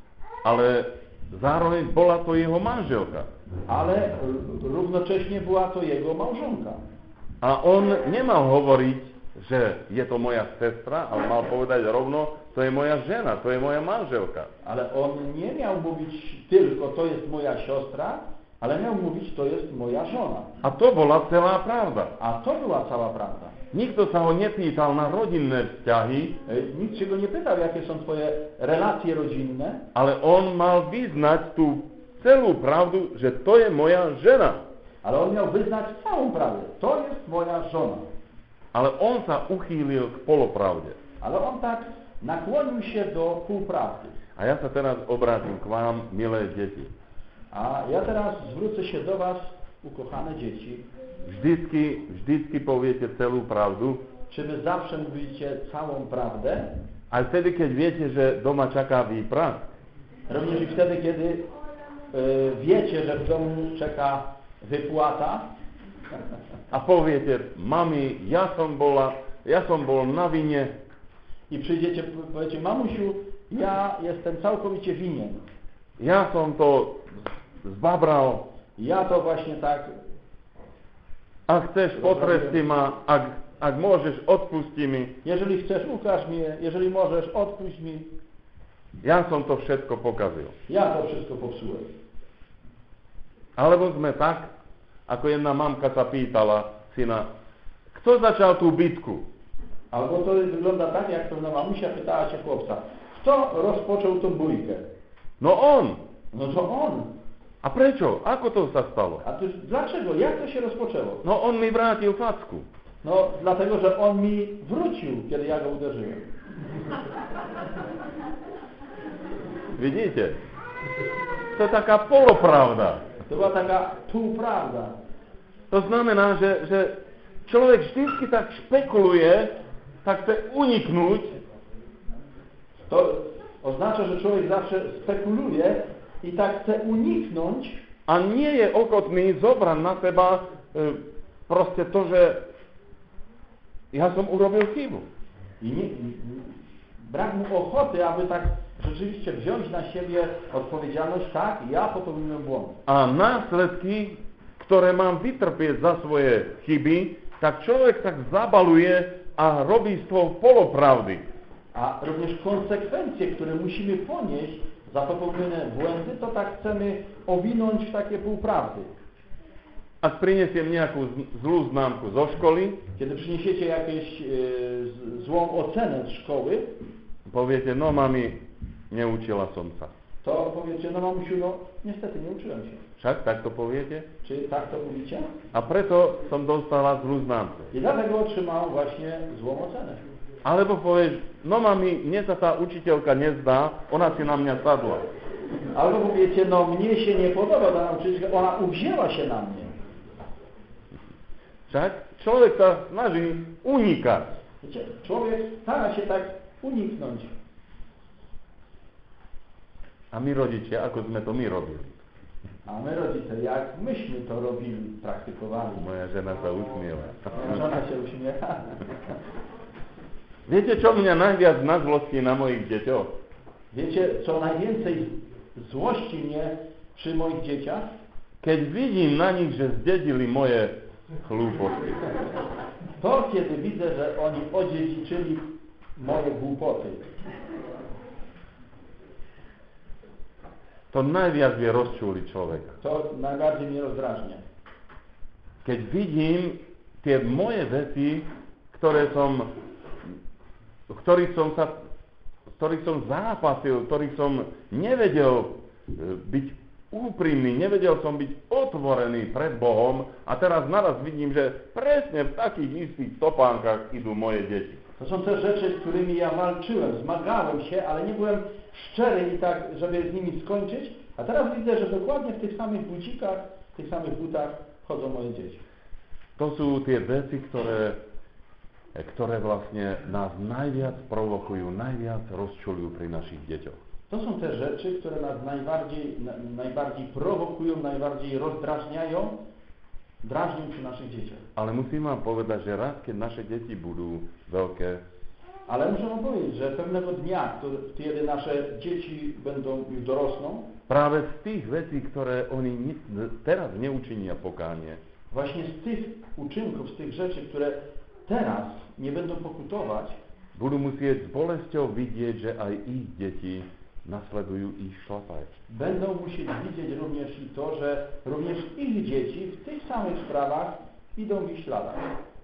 ale zároveň bola to jeho manželka. Ale r- równocześnie była to jego małżonka. A on nemal hovoriť, že je to moja sestra, ale mal povedať rovno, to je moja žena, to je moja manželka. Ale on nie miał mówić tylko, to jest moja siostra, ale miał mówić, to jest moja żona. A to bola celá pravda. A to była cała prawda. Nikto sa ho nepýtal na rodinné vzťahy, E, Nikt się go nie pytał, jakie są twoje relacje rodzinne, ale on mal vyznať tú celú pravdu, že to je moja žena. ale on miał wyznać całą prawdę. To jest moja żona. Ale on sa uchýlil k polopravde. Ale on tak nakłonił się do półprawdy. A ja sa teraz obrátim k vám, milé deti. A ja teraz zwrócę się do was, ukochane dzieci. Vždycky, vždycky poviete celú pravdu, Czy wy zawsze mówicie całą prawdę? aj vtedy, keď viete, že doma čaká výprah. Również i wtedy, kiedy y, wiecie, że w domu czeka wypłata. A poviete, mami, ja som, bola, ja som bol na vine, I przyjdziecie, powiecie, mamusiu, ja jestem całkowicie winien. ja som to zbabral, Ja to właśnie tak, ak chceš, potresti ma, ak, ak môžeš, odpusti mi. jeżeli chcesz, ukaż mi, jeżeli możesz, odpuść mi. Ja som to všetko pokazil. Ja to wszystko popsułem. Alebo sme tak Ako jedna mamka sa pýtala syna, kto začal tú bitku? Albo to wygląda tak, jak pewna mamusia pytała się chłopca, kto rozpoczął tą bójkę? No on. No to on. A prečo? Ako to sa stalo? A to, dlaczego? Jak to się rozpoczęło? No on mi vrátil facku. No dlatego, że on mi wrócił, kiedy ja go uderzyłem. Vidíte? To je taká polopravda. To była taka półprawda. To znamená, že, že človek vždycky tak špekuluje, tak chce uniknúť. To oznacza, że człowiek zawsze spekuluje i tak chce uniknąć. A nie je ochotný zobrať na seba e, proste to, že ja som urobil chybu. I nie, brak mu ochoty, aby tak rzeczywiście wziąć na siebie odpowiedzialność, tak, ja popełniłem błąd. A následky, ktoré mám vytrpieť za svoje chyby, tak človek tak zabaluje a robí z toho polopravdy. A również konsekwencje, które musimy ponieść za popełnione błędy, to tak chcemy owinąć w takie półprawdy. Ak prinesiem nejakú zlú známku zo školy, Kiedy przyniesiecie jakąś e, złą ocenę z szkoły, poviete, no mami, neučila som sa. to powiecie, no mamusiu, no niestety nie uczyłem się. Však tak to poviete? Czy tak to mówicie? A preto som dostala zlú známku. I dlatego otrzymał właśnie złą ocenę. Alebo povieš, no mami, mne sa tá učiteľka nezdá, ona si na mňa sadla. Albo powiecie, no mnie się nie podoba ta nauczycielka, ona uwzięła się na mnie. Však človek sa snaží unikať. Wiecie, człowiek stara się tak uniknąć. A my rodičia, ako sme to my robili? A my rodzice, jak myśmy to robili, praktykowali. Moja žena sa usmiela. Moja żona się uśmiecha. Viete, čo mňa najviac nazlostí na mojich deťoch? Wiecie, co najwięcej złości mnie przy moich dzieciach? Keď vidím na nich, že zdedili moje hlúposti. To, kiedy widzę, że oni odziedziczyli moje głupoty. To najviac vie rozčúliť človeka. To najbardziej mnie rozdrażnia. Keď vidím tie moje veci, ktoré som, v ktorých som sa, v ktorých som zápasil, v ktorých som nevedel byť úprimný, nevedel som byť otvorený pred Bohom a teraz naraz vidím, že presne v takých istých topánkach idú moje deti. To są te rzeczy, z którymi ja walczyłem, zmagałem się, ale nie byłem szczery i tak, żeby z nimi skończyć. A teraz widzę, że dokładnie w tych samych bucikach, w tych samych butach chodzą moje dzieci. To sú tie veci, ktoré, ktoré vlastne nás najviac provokujú, najviac rozčuľujú pri našich deťoch. To są te rzeczy, które nas najbardziej, na, najbardziej prowokują, najbardziej rozdrażniają, drażnią przy naszych dzieciach. Ale musím vám povedať, že raz, keď naše deti budú veľké, Ale muszę wam powiedzieć, że pewnego dnia, kiedy nasze dzieci będą już dorosną, práve z tých vecí, ktoré oni ni- teraz neučinia pokánie, właśnie z tych uczynków, z tych rzeczy, które teraz nie będą pokutować, budú musieť s bolesťou vidieť, že aj ich deti nasledujú ich šlapaj. będą musieli widzieć również i to, że również ich dzieci w tych samych sprawach idą w ich śladach.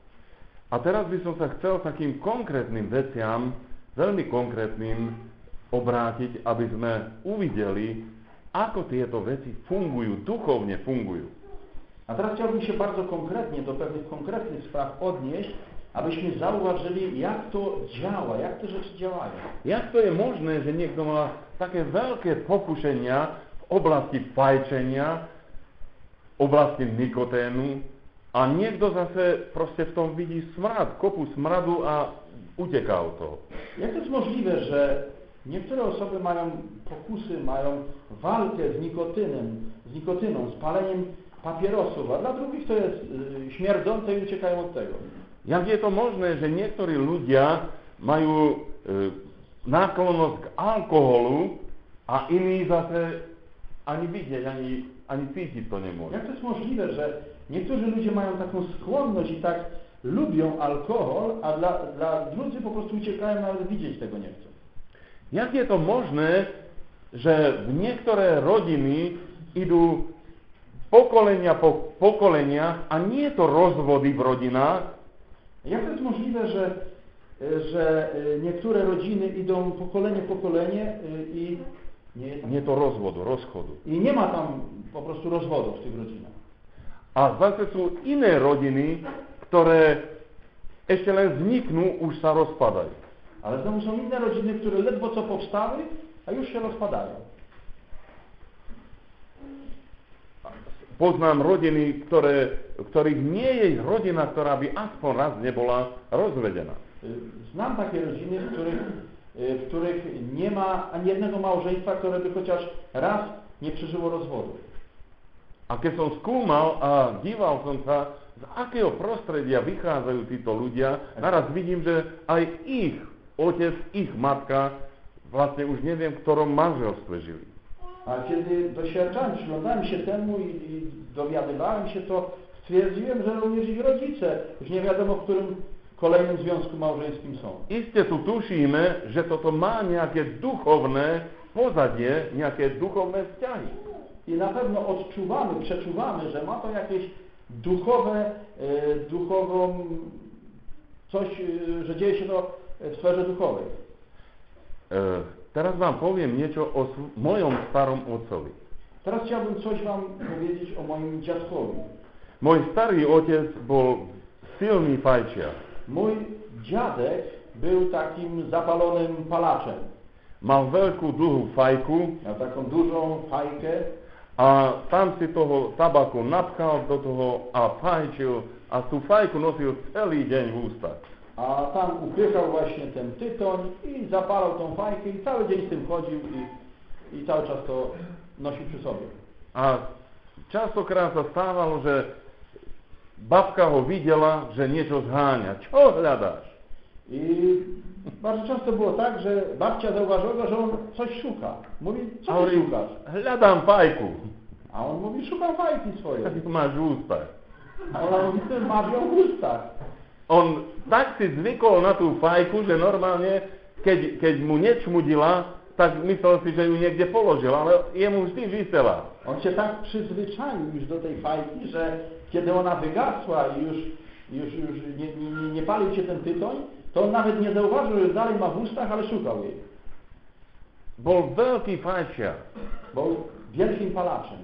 A teraz by som sa chcel takým konkrétnym veciam, veľmi konkrétnym, obrátiť, aby sme uvideli, ako tieto veci fungujú, duchovne fungujú. A teraz chciałbym się bardzo konkretnie do pewnych konkretnych spraw odnieść, abyśmy zauważyli, jak to działa, jak te rzeczy działają. Jak to je možné, že niekto má také veľké pokušenia v oblasti fajčenia, v oblasti nikoténu a niekto zase proste v tom vidí smrad, kopu smradu a uteká od toho. Jak to jest możliwe, że niektóre osoby mają pokusy, mają walkę z nikotynem, z nikotyną, z paleniem papierosów, a dla drugich to jest y, śmierdzące i uciekają od tego. Jak je to možné, že niektorí ľudia majú e, náklonnosť k alkoholu a iní zase ani vidieť, ani, ani cítiť to nemôžu? Jak to jest możliwe, że niektórzy ludzie mają taką skłonność i tak lubią alkohol, a dla, dla drudzy po prostu uciekają, nawet widzieć tego nie chcą? Jak je to možné, že v niektoré rodiny idú pokolenia po pokoleniach a nie to rozvody v rodinách. Jak to jest możliwe, że, że niektóre rodziny idą pokolenie pokolenie i nie, Nie to rozvodu, rozchodu. i nie ma tam po prostu rozwodów w tych rodzinach. A zase sú iné rodiny, ktoré ešte len vzniknú, už sa rozpadajú. Ale znowu są inne rodziny, które ledwo co powstały, a już się rozpadają. Poznám rodiny, ktoré, ktorých nie je rodina, ktorá by aspoň raz nebola rozvedená. Znam takie rodziny, w których, w których nie ma ani jednego małżeństwa, które by chociaż raz nie przeżyło rozwodu. A keď som skúmal a díval som sa, z akého prostredia vychádzajú títo ľudia, naraz vidím, že aj ich otec, ich matka, vlastne už neviem, v ktorom manželstve žili. A kiedy doświadczałem, przyglądałem się temu i, i dowiadywałem się, to stwierdziłem, że również ich rodzice już nie wiadomo, w którym kolejnym związku małżeńskim są. Iste tu tušíme, že toto má nejaké duchovné pozadie, nejaké duchovné vzťahy. I na pewno odczuwamy, przeczuwamy, że ma to jakieś duchowe, e, duchową, coś, e, że dzieje się to w sferze duchowej. E, teraz vám poviem niečo o sv- mojom starom otcovi. Teraz chciałbym coś wam powiedzieć o moim dziadkowi. Môj starý otec bol silný fajčiar. Mój dziadek był takim zapalonym palaczem. Mal veľkú dlhú fajku Miał taką dużą fajkę a tam si toho tabaku napchal do toho a fajčil a tú fajku nosil celý deň v ústach. a tam upychał właśnie ten tytoń i zapalał tą fajkę i cały dzień z tym chodził i, i cały czas to nosił przy sobie. A častokrát sa stávalo, že babka ho videla, že niečo zháňa. Čo hľadáš? I bardzo często było tak, że babcia zauważyła, że on coś szuka. Mówi, A co ty hovorí, szukasz? hľadám fajku. A on mówi, szukam fajki swojej. Ty máš v ústach. A ona mówi, ty masz ją w ustach. On tak si zvykol na tú fajku, že normálne, keď, keď mu nečmudila, tak myslel si, że ju niekde položil, ale jemu vždy vysela. On się tak przyzwyczaił już do tej fajki, że kiedy ona wygasła i już, już, już nie, nie, nie palił się ten tytoń, to on nawet nie zauważył, że dalej ma w ustach, ale szukał jej. Bol veľký fajčiar. Był wielkim palaczem.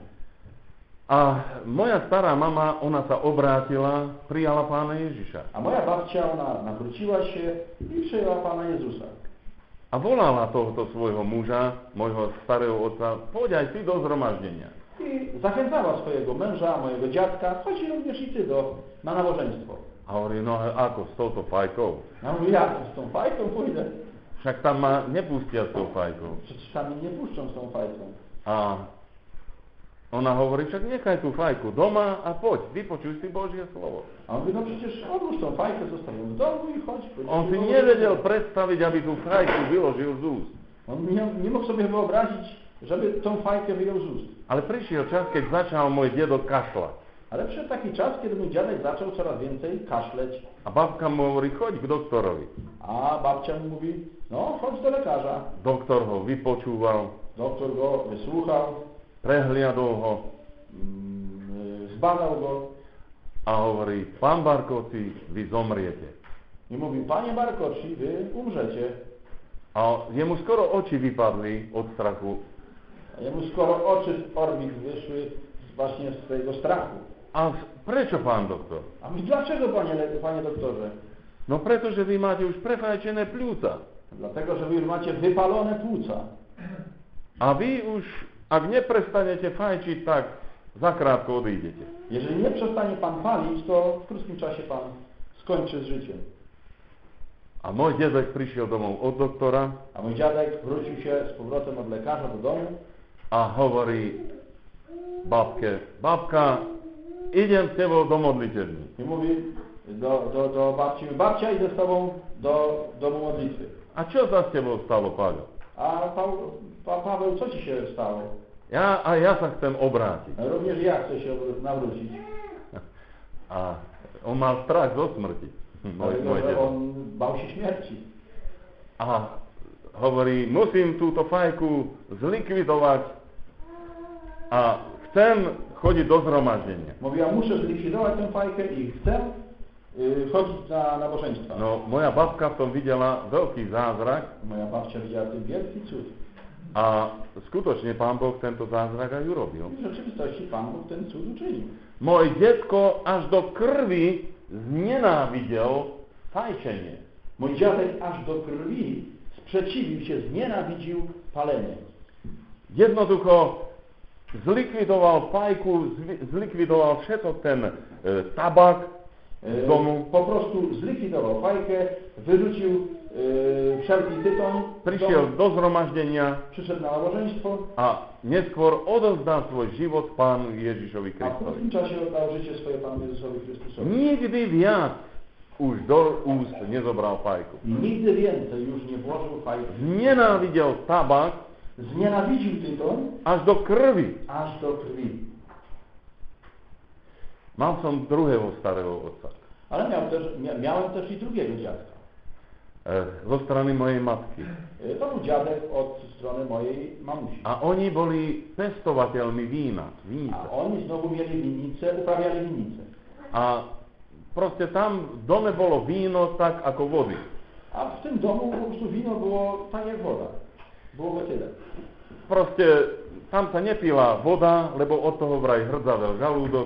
A moja stará mama, ona sa obrátila, prijala Pána Ježiša. A moja babcia, ona nawróciła się i przyjęła Pana Jezusa. A volala tohoto svojho muža, môjho starého otca, poď aj ty do zhromaždenia. I zachęcała swojego męża, mojego dziadka, chodź również i ty do, na nabożeństwo. A hovorí, no ako, s touto fajkou? Ja mówię, jak z tą fajką pójdę? Však tam ma nepustia s tou fajkou. Przecież tam mnie nie puszczą z tą fajką. A ona hovorí, však nechaj tú fajku doma a poď, vypočuj si Božie slovo. A on mówi, no przecież odłóż tą fajkę, zostawię w domu i chodź. On si nevedel predstaviť, aby tú fajku vyložil z úst. On nie, nie mógł sobie wyobrazić, żeby tą fajkę wyjął z ust. Ale prišiel čas, keď začal môj dedo kašľať. Ale przyszedł taki czas, kiedy mój dziadek zaczął coraz więcej kaszleć. A babka mu hovorí, choď k doktorovi. A babcia mu mówi, no chodź do lekarza. Doktor ho vypočúval, Doktor go wysłuchał, prehliadol ho mm, zbadał go a hovorí, pán Barkoci, vy zomriete. i mówił, panie Barkoci, wy umrzecie. A jemu skoro oči vypadli od strachu. A jemu skoro oczy z orbit wyszły właśnie z tego strachu. A prečo, pán doktor? A mówi, dlaczego panie, le- panie doktorze? No pretože vy máte už prefajčené pľúca. Dlatego, że wy już macie wypalone płuca. A vy už, ak neprestanete fajčiť, tak zakrátko odídete. Jeżeli nie przestanie pan palić, to w krótkim czasie pan skończy z życiem. A môj dedek prišiel domov od doktora A mój dziadek wrócił się z powrotem od lekarza do domu a hovorí babke, babka, idem s tebou do modlitebny. i mówi do, do, do babci, babcia, idę z tobą do domu modlitwy. A čo sa s tebou stalo, Paľo? A pa, pa, Paweł, co ci się stało? Ja, a ja sa chcem obrátiť. A również ja chcę się nawrócić. A on mal strach zo smrti. Môj, Dlatego, môj że dedo. on bał się śmierci. A hovorí, musím túto fajku zlikvidovať a chcem chodiť do zhromaždenia. Mówi, ja muszę zlikwidować tę fajkę i chcę y, chodzić na nabożeństwa. No, moja babka v tom videla veľký zázrak Moja babcia widziała ten wielki cud. a skutočne Pán Boh tento zázrak aj urobil. I w rzeczywistości Pan Bóg ten cud uczynił. Moje dziecko až do krvi znenávidel fajčenie. Mój dziadek aż do krwi sprzeciwił się, znienawidził palenie. Jednoducho zlikvidoval fajku, zli- zlikvidoval všetok ten e, tabak z domu. Po prostu zlikwidował fajkę, wyrzucił e, wszelki tytoń, Prišiel dom, do zhromaždenia przyszedł na nabożeństwo, a neskôr odovzdal svoj život Pánu Ježišovi a w Kristovi. krótkim czasie oddał życie swoje Panu Jezusowi Chrystusowi. Nikdy viac už do úst nezobral fajku. Nigdy więcej już nie włożył fajki. Znenávidel tabak Znienawidził tytoń až do krvi. aż do krwi. Mal som druhého starého otca. Ale miał też, mia, miałem też i drugiego dziadka. E, zo strany mojej matky. E, To był dziadek od strony mojej mamusi. A oni boli pestovateľmi vína, A vinice. oni znowu mieli winnicę, uprawiali winnicę. A proste tam v dome bolo víno tak ako vody. A w tym domu po prostu wino było tak jak woda. Było go tyle. Proste tam sa nepila voda, lebo od toho vraj hrdzavel žalúdok.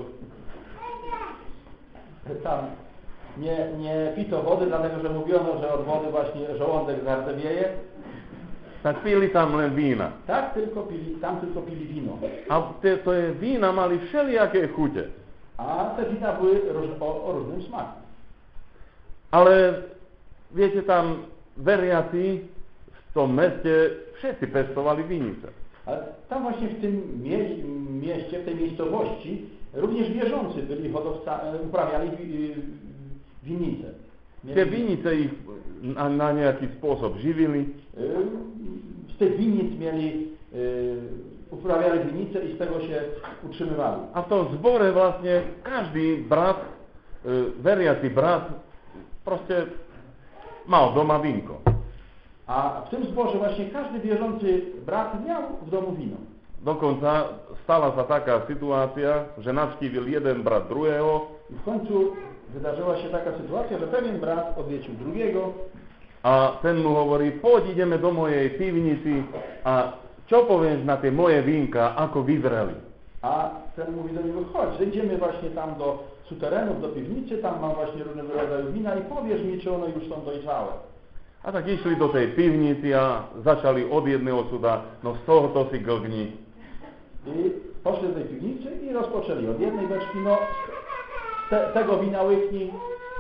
Tam nie, nie pito wody, dlatego że mówiono, że od wody właśnie żołądek zardzewieje. Tak pili tam len vína. Tak tylko pili, tam tylko pili wino. A te, to je vína mali všelijaké chute. A te wina były róż, o, o różnym smaku. Ale viete, tam veriaci v tom meste všetci pestovali vinice. Ale tam właśnie w tym mie mieście, w tej miejscowości również wierzący byli hodowca, uprawiali wi winnice. Tie vinice ich na, na nejaký spôsob živili. Z tych winnic mieli, uprawiali winnice i z tego się utrzymywali. A v tom zbore vlastne každý brat, veriaci brat, proste mal doma vinko. A w tym zborze właśnie każdy wierzący brat miał w domu wino. Dokonca stala sa taká situácia, že navštívil jeden brat druhého I w końcu wydarzyła się taka sytuacja, że pewien brat odwiedził drugiego a ten mu hovorí, poď ideme do mojej pivnici a čo povieš na tie moje vínka, ako vyzreli. a ten mówi do niego, chodź, zejdziemy właśnie tam do suterenów, do piwnicy, tam mam właśnie różnego rodzaju wina i powiesz mi, czy one już są dojrzałe. A tak išli do tej pivnici a začali od jedného cuda, no z tohoto si glgni. I poszli do tej piwnicy i rozpoczęli od jednej beczki, no te, tego wina łyknij.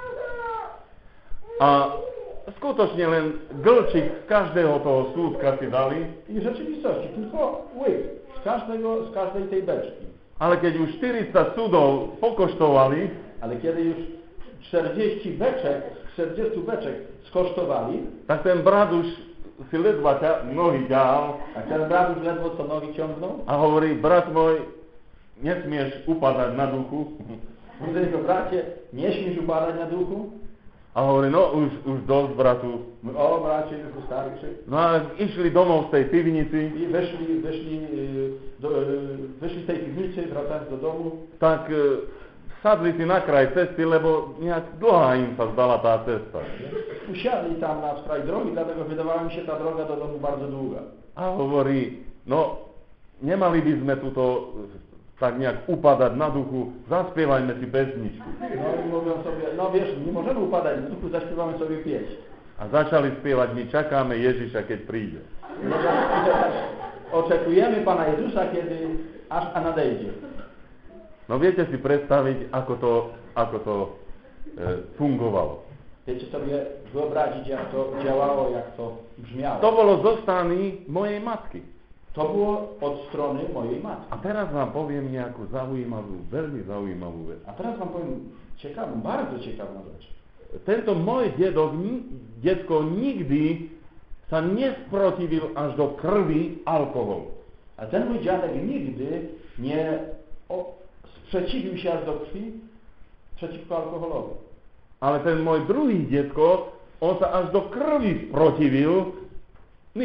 A skutočne len glčík z každého toho súdka si dali, I w rzeczywistości tylko łyk z każdego, z każdej tej beczki. ale keď už štyridsať sudov pokoštovali, Ale kiedy już czterdzieści beczek, z czterdziestu beczek skosztowali, tak ten brat už si ledva ťa, nohy ťahal a ten brat już ledwo co nogi ciągnął, a hovorí, brat môj, nesmieš upadať na duchu. mówi do niego, bracie, nie śmiesz upadać na duchu. A hovorí, no už, už dosť, bratu. Mówi, o bracie, już wystarczy. No a išli domov z tej pivnici, I wyszli, wyszli, y, do, y, wyszli z tej piwnicy, wracając do domu, tak e, sadli si na kraj cesty, lebo nejak dlhá im sa zdala tá cesta. usiadli tam na skraj drogi, dlatego wydawała mi się ta droga do domu bardzo długa. A hovorí, no nemali by sme tuto tak nejak upadať na duchu, zaspievajme si pesničku. No i mówią sobie, no wiesz, nie możemy upadać z duchu, zaśpiewamy sobie pieśń. A začali spievať, my čakáme Ježiša, keď príde. No to, to tak, oczekujemy Pana Jezusa, kiedy aż a nadejdzie. No viete si predstaviť, ako to, ako to e, fungovalo. Wiecie sobie wyobrazić, jak to działało, jak to brzmiało. To bolo zo strany mojej matky. To było od strony mojej matki. A teraz vám poviem nejakú zaujímavú, veľmi zaujímavú vec. A teraz wam powiem ciekawą, bardzo ciekawą rzecz. Tento môj dedok, detko nikdy sa nesprotivil až do krvi alkoholu. A ten mój dziadek nigdy nie o, sprzeciwił się aż do krwi przeciwko alkoholowi. Ale ten môj druhý detko, on sa až do krvi sprotivil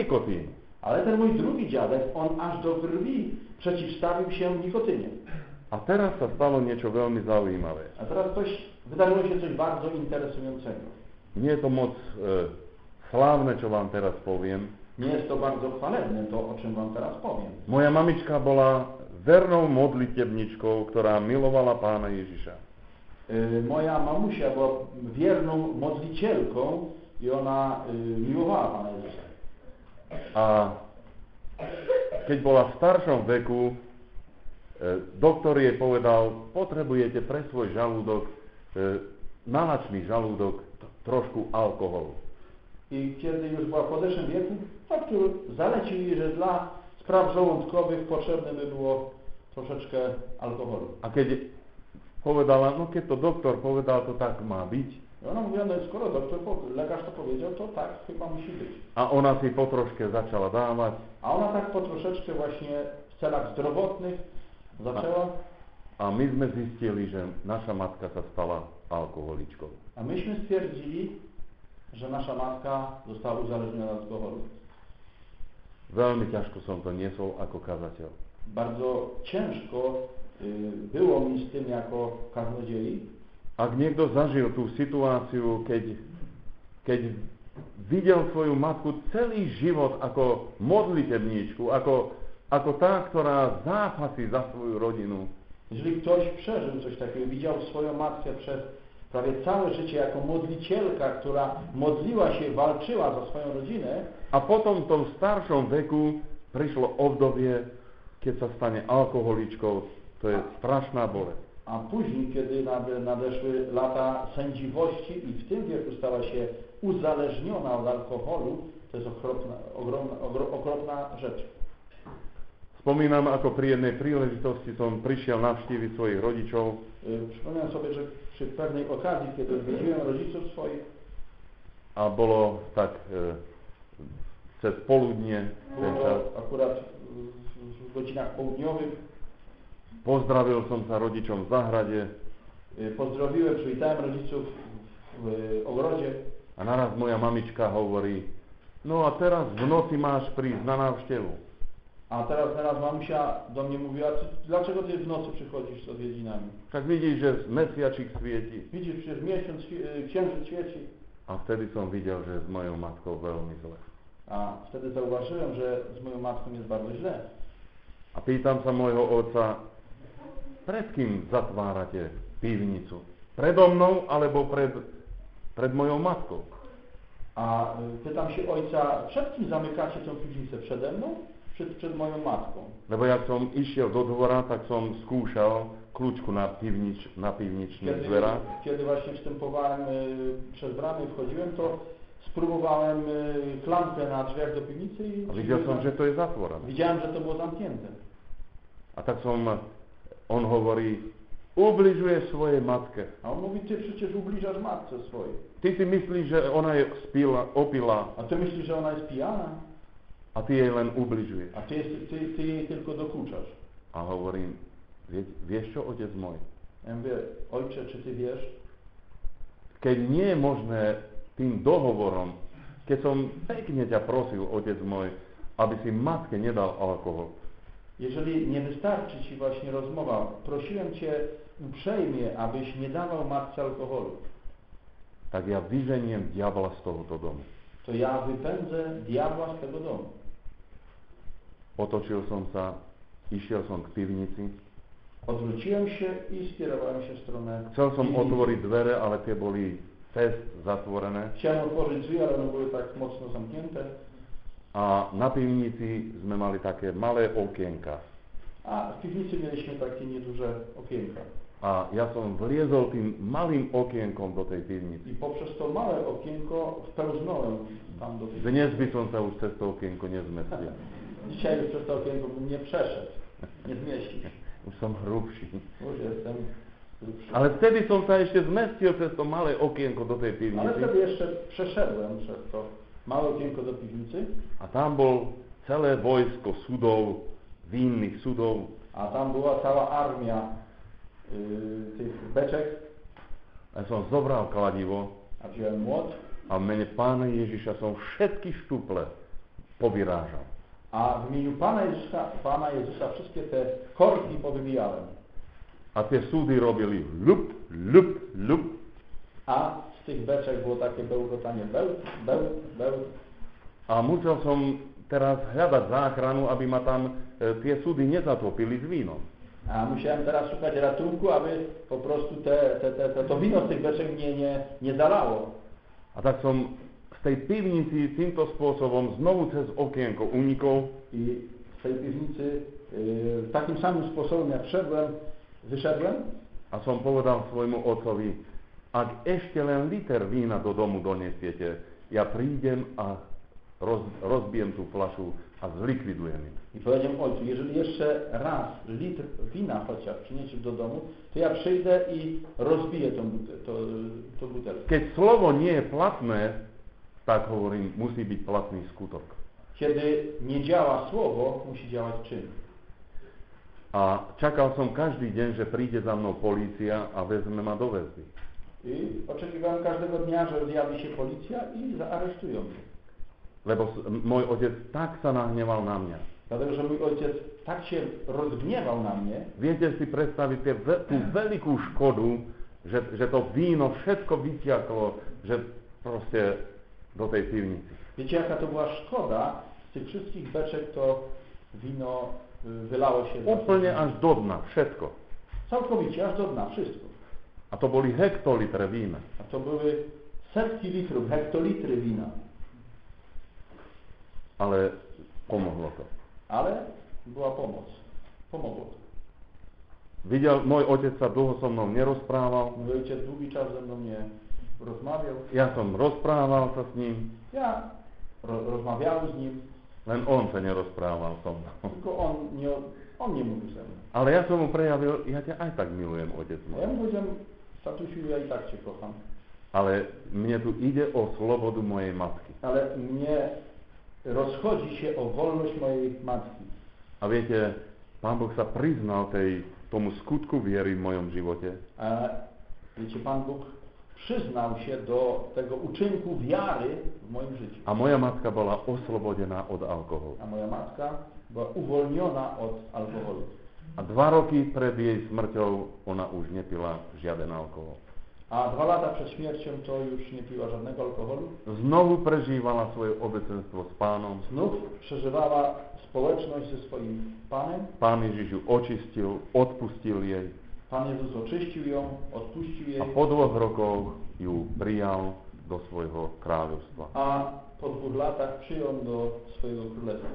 nikotínu. Ale ten mój drugi dziadek, on aż do krwi przeciwstawił się nikotynie. A teraz sa stalo niečo veľmi zaujímavé. A teraz coś, wydarzyło się coś bardzo interesującego. Nie je to moc e, slávne, čo vám teraz poviem. Nie jest to bardzo chwalebne to, o czym wam teraz powiem. Moja mamička bola vernou modlitebničkou, ktorá milovala Pána Ježiša. Y, moja mamusia była wierną modlicielką i ona y, miłowała Pana Jezusa. A keď bola v staršom veku, e, doktor jej povedal, potrebujete pre svoj žalúdok, e, nalačný žalúdok, trošku alkoholu. I kiedy już była w podeszłym wieku, doktor zalecił jej, że dla spraw żołądkowych potrzebne by było troszeczkę alkoholu. A keď povedala, no keď to doktor povedal, to tak má byť. I ona mówiła, no skoro doktor, lekarz to powiedział, to tak chyba musi być. A ona si po troške začala dávať. A ona tak po troszeczkę właśnie w celach zdrowotnych zaczęła. A my sme zistili, že naša matka sa stala alkoholičkou. A myśmy stwierdzili, że nasza matka została uzależniona od alkoholu. Veľmi ťažko som to niesol ako kazateľ. Bardzo ciężko y, było mi z tym jako kaznodziei. Ak niekto zažil tú situáciu, keď, keď videl svoju matku celý život ako modlitebníčku, ako, ako tá, ktorá zápasí za svoju rodinu. Jeżeli ktoś przeżył coś takiego, widział swoją matkę przez prawie całe życie jako modlicielka, która modliła się, walczyła za swoją rodzinę, a potom v tom staršom veku prišlo obdobie, keď sa stane alkoholičkou, to je strašná bolesť. A później, kiedy nade, nadeszły lata sędziwości i w tym wieku stała się uzależniona od alkoholu, to jest okropna, ogromna, ogro, okropna rzecz. Spomínam, ako pri jednej príležitosti som prišiel navštíviť svojich rodičov. Y, przypominam sobie, że przy pewnej okazji, kiedy odwiedziłem rodziców swoich, a bolo tak e, cez poludnie, ten było čas. to akurat w, w godzinach południowych, Pozdravil som sa rodičom v záhrade. y, pozdrowiłem, przywitałem rodziców w, w ogrodzie. A naraz moja mamička hovorí, no a teraz v noci máš prísť na návštevu. A teraz teraz mamusia do mnie mówiła, ty, dlaczego ty w nocy przychodzisz z odwiedzinami? Tak vidíš, že mesiačik svieti. Widzisz, przecież miesiąc, y, księżyc świeci. A vtedy som videl, že s mojou matkou veľmi zle. A wtedy zauważyłem, że z moją matką jest bardzo źle. A pýtam sa môjho otca, pred kým zatvárate pivnicu? Predo mnou alebo pred, pred mojou matkou? A y, pytam się ojca, przed kim zamykacie tę piwnicę? Przede mną? Przed, przed moją matką? Lebo jak som išiel do dvora, tak som skúšal kľúčku na, pivnič, na pivničných Kiedy, dverách. kiedy właśnie wstępowałem y, przez bramę, wchodziłem, to spróbowałem y, klamkę na drzwiach do piwnicy i A videl som, že to je zatvorené. widziałem, że to było zamknięte. A tak som, on hovorí, ubližuje svojej matke. A on mówi, ty przecież ubliżasz matce swojej. Ty si myslíš, že ona je spila, opila A ty myślisz, że ona jest pijana? a ty jej len ubližuješ. A ty, jest, ty, ty jej tylko dokuczasz. A hovorím, vie, vieš čo, otec môj? Ja mówię, ojcze, czy ty wiesz? Keď nie je možné tým dohovorom, keď som pekne ťa prosil, otec môj, aby si matke nedal alkohol. Jeżeli nie wystarczy ci właśnie rozmowa, prosiłem cię uprzejmie, abyś nie dawał matce alkoholu, Tak ja vyženiem diabla z tohoto domu. to ja wypędzę diabła z tego domu. Otočil som sa, išiel som k pivnici. Odwróciłem się i skierowałem się w stronę Chcel som piwnicy. otvoriť dvere, ale tie boli fest zatvorené. Chciałem otworzyć drzwi, ale one były tak mocno zamknięte. A na pivnici sme mali také malé okienka. A w piwnicy mieliśmy takie nieduże okienka. A ja som vliezol tým malým okienkom do tej pivnici. I poprzez to małe okienko wpełznąłem tam do piwnicy. Dnes by som sa už cez to okienko nezmestil. Dzisiaj już przez to okienko bym nie przeszedł, nie zmieścił. Už som hrubší. Już jestem grubszy. Ale vtedy som sa ešte zmestil cez to malé okienko do tej Ale pivnici. wtedy jeszcze przeszedłem przez to małe okienko do piwnicy, A tam bol celé vojsko sudov, vinných sudov. a tam była cała armia y, tych beczek, A som zobral kladivo a wziąłem młot, a v mene Pána Ježiša som všetky štuple povyrážal. a w imieniu Pana Jezusa, Pana Jezusa wszystkie te korki powybijałem. a tie súdy robili lup, lup, lup. A z tych beczek było takie bełkotanie bełt, bełt, bełt. A musel som teraz hľadať záchranu, aby ma tam e, tie súdy nezatopili s vínom. A musiałem teraz szukać ratunku, aby po prostu te, te, te, te, to wino z tych beczek mnie nie, nie zalało. A tak som z tej pivnici týmto spôsobom znovu cez okienko unikol. I z tej piwnicy yy, takim samym sposobem jak wszedłem, wyszedłem. A som povedal svojmu otcovi, ak ešte len liter vína do domu donesiete, ja prídem a roz, rozbijem tú flašu a zlikvidujem ich. I powiedziałem ojcu, jeżeli jeszcze raz litr wina chociaż przyniesiesz do domu, to ja przyjdę i rozbiję tą, to, tą butelkę. Keď slovo nie je platné, tak hovorím, musí byť platný skutok. Kiedy nie działa słowo, musi działać czyn. A čakal som každý deň, že príde za mnou polícia a vezme ma do väzby. I oczekiwałem każdego dnia, że zjawi się policja i zaaresztują mnie. Lebo môj otec tak sa nahneval na mňa. Dlatego, że mój ojciec tak się rozgniewał na mnie. Viete si predstaviť tie, tú veľkú škodu, že, že to víno všetko vytiaklo, že proste do tej pivnici. Wiecie, jaka to była szkoda? Z tych wszystkich beczek to wino y, wylało się. Úplne až do dna, všetko. Całkowicie, aż do dna, wszystko. A to boli hektolitre vína. A to były setki litrów, hektolitry wina. Ale pomohlo to. Ale była pomoc. Pomogło to. Videl, môj otec sa dlho so mnou nerozprával. Mój ojciec długi czas ze mną nie rozmawiał. Ja som rozprával sa s ním, Ja ro rozmawiałem z nim, len on sa nerozprával so mnou. tylko on nie, on nie mówił ze mną. Ale ja som mu prejavil, ja ťa aj tak milujem, otec A ja môj. mu powiedziałem, tatusiu, ja i tak cię kocham. Ale mne tu ide o slobodu mojej matky. Ale mnie rozchodzi się o wolność mojej matki. A viete, Pán Boh sa priznal tej, tomu skutku viery v mojom živote. A wiecie, Pan Bóg przyznał się do tego uczynku wiary w moim życiu. A moja matka bola oslobodená od alkoholu. A moja matka była uwolniona od alkoholu. A dva roky pred jej smrťou ona už nepila žiaden alkohol. A dwa lata przed śmiercią to już nie piła żadnego alkoholu. Znovu prežívala svoje obecenstvo s Pánom. Znów przeżywała społeczność ze swoim Panem. Pán Ježiš ju očistil, odpustil jej. Pan Jezus oczyścił ją, odpuścił jej. A po dvoch rokoch ju prijal do svojho kráľovstva. A po dwóch latach przyjął do swojego królestwa.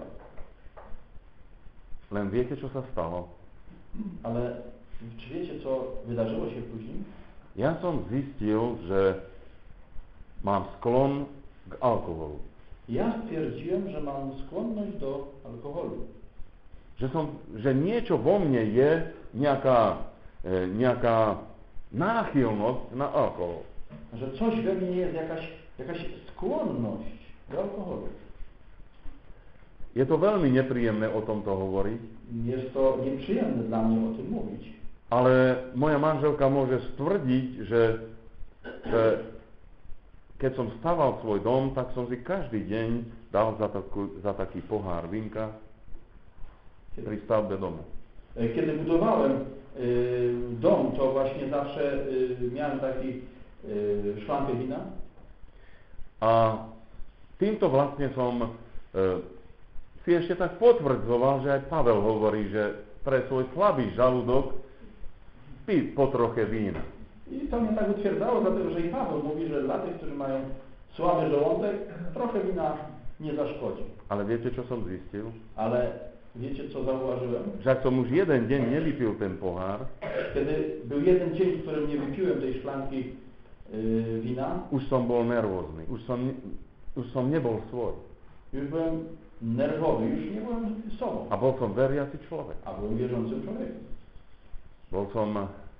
Len viete, čo sa stalo? Ale czy wiecie, co wydarzyło się później? Ja som zistil, že mám sklon k alkoholu. Ja stwierdziłem, że mam skłonność do alkoholu. Že, som, že niečo vo mne je, nejaká, e, nejaká náchylnosť na alkohol. Że coś we mnie jest, jakaś, jakaś skłonność do alkoholu. Je to veľmi nepríjemné o tomto hovoriť, Jest to nieprzyjemne dla mnie o tym mówić. ale moja manželka môže stvrdiť, že, že keď som staval svoj dom, tak som si každý deň dal za, takú, za taký pohár vinka pri stavbe domu. Kiedy budowałem y, dom, to właśnie zawsze y, miałem taki y, szklankę wina. A týmto vlastne som e, si ešte tak potvrdzoval, že aj Pavel hovorí, že pre svoj slabý žalúdok pí po troche vína. I to mnie tak utwierdzało, dlatego że i Paweł mówi, że dla tych, którzy mają słaby żołądek, trochę wina nie zaszkodzi. Ale viete, čo som zistil? Ale wiecie, co zauważyłem? Že ak som už jeden deň nevypil ten pohár, Kiedy był jeden dzień, w którym nie wypiłem tej szklanki yy, wina, už som bol nervózny, už som, ne- už som nebol svoj. już byłem nerwowy, już nie byłem sobą, A bol som veriaci človek. a byłem wierzącym człowiekiem. Bol som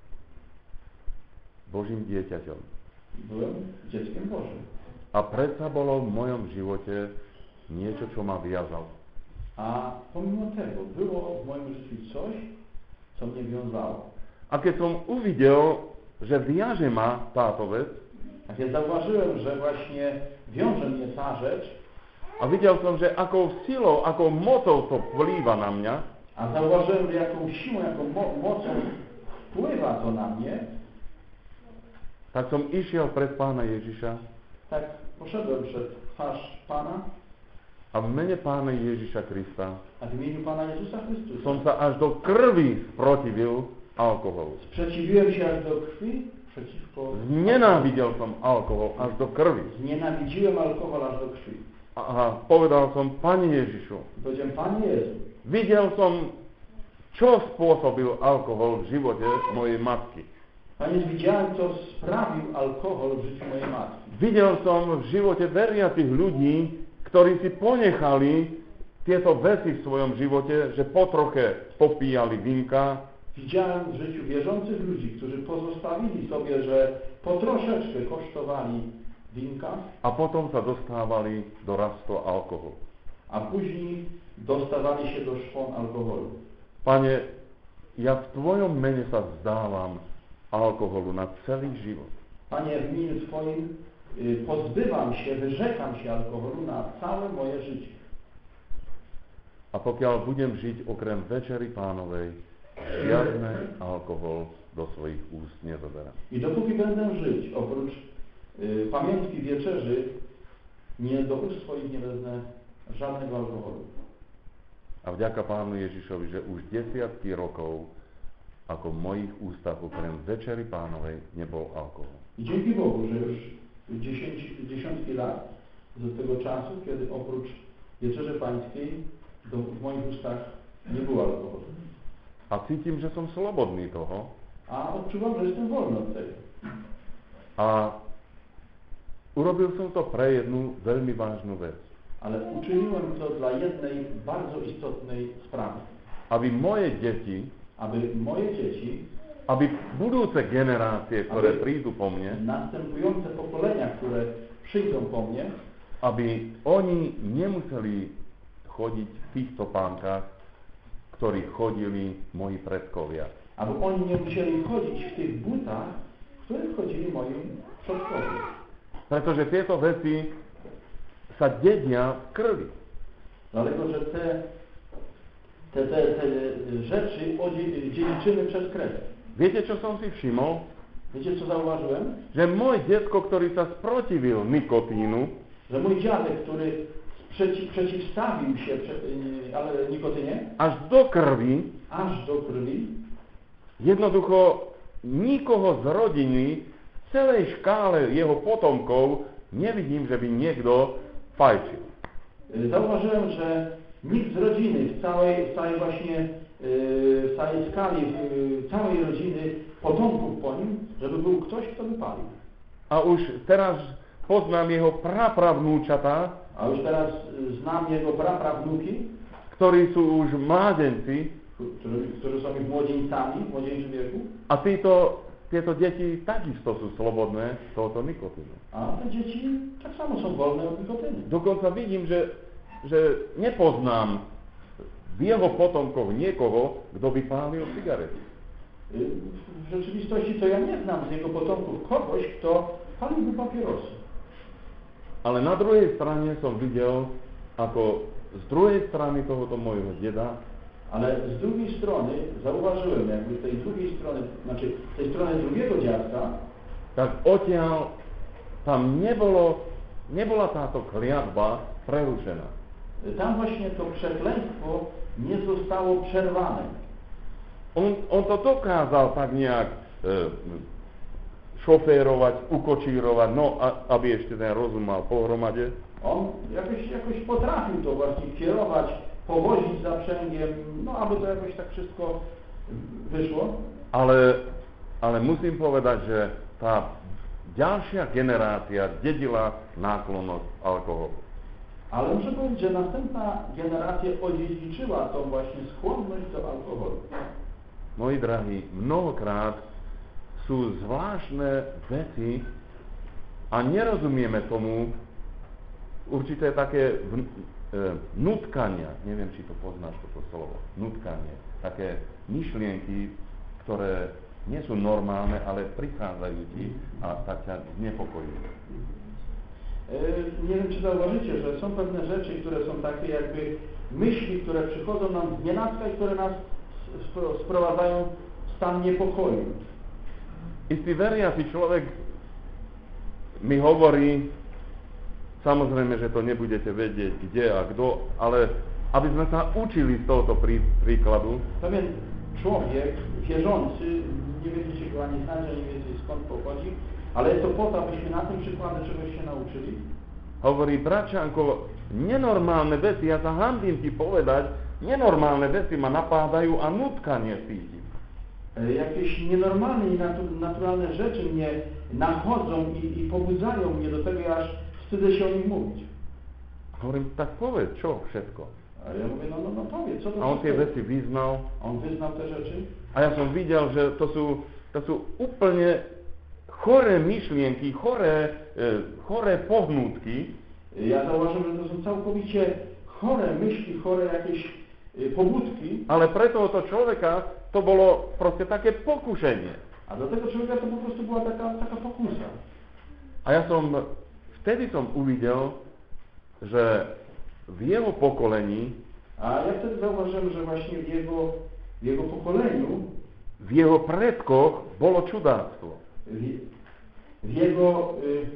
Božím dieťaťom. Byłem dzieckiem Bożym. A predsa bolo v mojom živote niečo, čo ma viazalo. A pomimo tego było w moim życiu coś, co mnie wiązało. A keď som uvidel, že viaže ma táto vec, A kiedy zauważyłem, że właśnie wiąże mnie ta rzecz, a videl som, že akou silou, akou mocou to vplýva na mňa, a zauważyłem, że jaką siłą, jaką mo mocą wpływa to na mnie, tak som išiel pred Pána Ježiša tak poszedłem przed twarz Pana, a v mene Pána Ježiša Krista a w imieniu Pana Jezusa Chrystusa som sa až do krvi sprotivil alkoholu. sprzeciwiłem się aż do krwi, przeciwko... Znenávidel som alkohol až do krvi. Znienawidziłem alkohol aż do krwi. A, a povedal som, Pane Ježišu, Powiedziałem, Panie Jezu, videl som, čo spôsobil alkohol v živote mojej matky. Panie, widziałem, co sprawił alkohol w życiu mojej matki. Videl som v živote veriacich ľudí, ktorí si ponechali tieto veci v svojom živote, že po troche popíjali vinka. Widziałem w życiu wierzących ludzi, którzy pozostawili sobie, że po troszeczkę kosztowali winka, A potom sa dostávali do rastla alkoholu. a później dostawali się do szpon alkoholu. Pane, ja v Tvojom mene sa vzdávam alkoholu na celý život. Panie, w imieniu Twoim y, pozbywam się, wyrzekam się alkoholu na całe moje życie. A pokiaľ budem žiť okrem Večery Pánovej, žiadny alkohol do svojich úst nezoberám. I dopóki będę żyć, oprócz y, pamiątki wieczerzy, nie do ust swoich nie wezmę żadnego alkoholu. A vďaka Pánu Ježišovi, že už desiatky rokov, ako v mojich ústach okrem Večery Pánovej nebol alkohol. I dzięki Bogu, że już dziesięć, dziesiątki lat z tego czasu, kiedy oprócz Wieczerzy Pańskiej do, w moich ustach nie było alkoholu. A cítim, že som slobodný toho. A odczuwam, że jestem wolny od tego. A urobil som to pre jednu veľmi vážnu vec. Ale uczyniłem to dla jednej bardzo istotnej sprawy. Aby moje deti, Aby moje dzieci, aby budúce generácie, ktoré Aby- prídu po mne, następujące pokolenia, które przyjdą po mnie, aby oni nemuseli chodiť v tých topánkach, ktorí chodili moji predkovia. aby oni nie musieli chodzić w tych butach, w których chodzili moi przodkowie. Pretože tieto veci sa dedia v krvi. Dlatego, że te, te, te, te rzeczy odzie- dziedziczymy przez krew. Viete, čo som si všimol? Wiecie, co zauważyłem? Že môj detko, ktorý sa sprotivil nikotínu, Że mój dziadek, który sprzeci, przeciwstawił się prze, y, ale nikotynie, až do krvi, aż do krwi, jednoducho nikoho z rodiny, v celej škále jeho potomkov, nevidím, že by niekto fajčil. y, zauważyłem, że nikt z rodziny, w całej, w całej właśnie, y, w całej skali, w całej rodziny potomków po nim, żeby był ktoś, kto by palił. A už teraz poznám jeho prapravnúčatá, A już teraz y, znam jego praprawnuki, ktorí sú už mládenci, którzy, którzy są już młodzieńcami w młodzieńczym wieku, a títo, tieto deti takisto sú slobodné z tohoto nikotínu. a te dzieci tak samo są wolne od nikotyny. Dokonca vidím, že, že nepoznám v jeho potomkoch niekoho, kto by pálil cigarety. Y, W rzeczywistości to ja nie znam z jego potomków kogoś, kto paliłby papierosy. Ale na druhej strane som videl, ako z druhej strany tohoto môjho deda Ale z drugiej strony zauważyłem, jakby z tej drugiej strony, znaczy z tej strony drugiego dziadka, tak odtiaľ tam nebolo, nebola táto kliatba prerušená. tam właśnie to przekleństwo nie zostało przerwane. On, on to dokázal tak nejak e, šoférovať, ukočírovať, no a, aby ešte ten rozum mal pohromade. On jakoś, jakoś potrafił to właśnie kierować, powozić zaprzęgiem, no aby to jakoś tak wszystko wyszło. Ale, ale musím povedať, že tá ďalšia generácia dedila náklonnosť alkoholu. Ale muszę powiedzieć, że następna generacja odziedziczyła tą właśnie skłonność do alkoholu. Moji drahí, mnohokrát sú zvláštne veci a nerozumieme tomu určité také v, e, nutkania, neviem, či to poznáš toto slovo, nutkanie, také myšlienky, ktoré nie sú normálne, ale prichádzajú ti a tak ťa znepokojujú. Nie wiem, czy zauważycie, że są pewne rzeczy, które są takie jakby myśli, które przychodzą nam z nienacka i które nas spro- sprowadzają stan niepokoju. Istý veriaci človek mi hovorí, samozrejme, že to nebudete vedieť, kde a kto, ale aby sme sa učili z tohoto prí, príkladu. Pewien człowiek wierzący, nie będziecie go ani znać, ani wiedzieć skąd pochodzi, ale jest to po to, abyśmy na tym przykładzie czegoś się nauczyli. Hovorí, bračanko, nenormálne veci, ja sa hanbím ti povedať, nenormálne veci ma napádajú a nutkanie cítim. Jakieś nienormalne i naturalne rzeczy mnie nachodzą i, i pobudzają mnie do tego, aż wstydzę się o nich mówić. Hovorím, tak povedz, čo všetko? A ja mówię, no, no, no powiedz, co to A on tie wszystko veci vyznal. On wyznał te rzeczy. A ja som videl, že to sú, to sú úplne choré myšlienky, choré, e, choré pohnútky. Ja zauważyłem, że to są całkowicie chore myśli, chore jakieś y, pobudki. Ale pre tohoto človeka to bolo proste také pokušenie. A dla tego człowieka to po prostu była taka, taka pokusa. A ja som, vtedy som uvidel, że w jego pokolení, a ja wtedy zauważyłem, że właśnie w jego, w jego pokoleniu, w jego predkoch bolo čudáctvo. W, w jego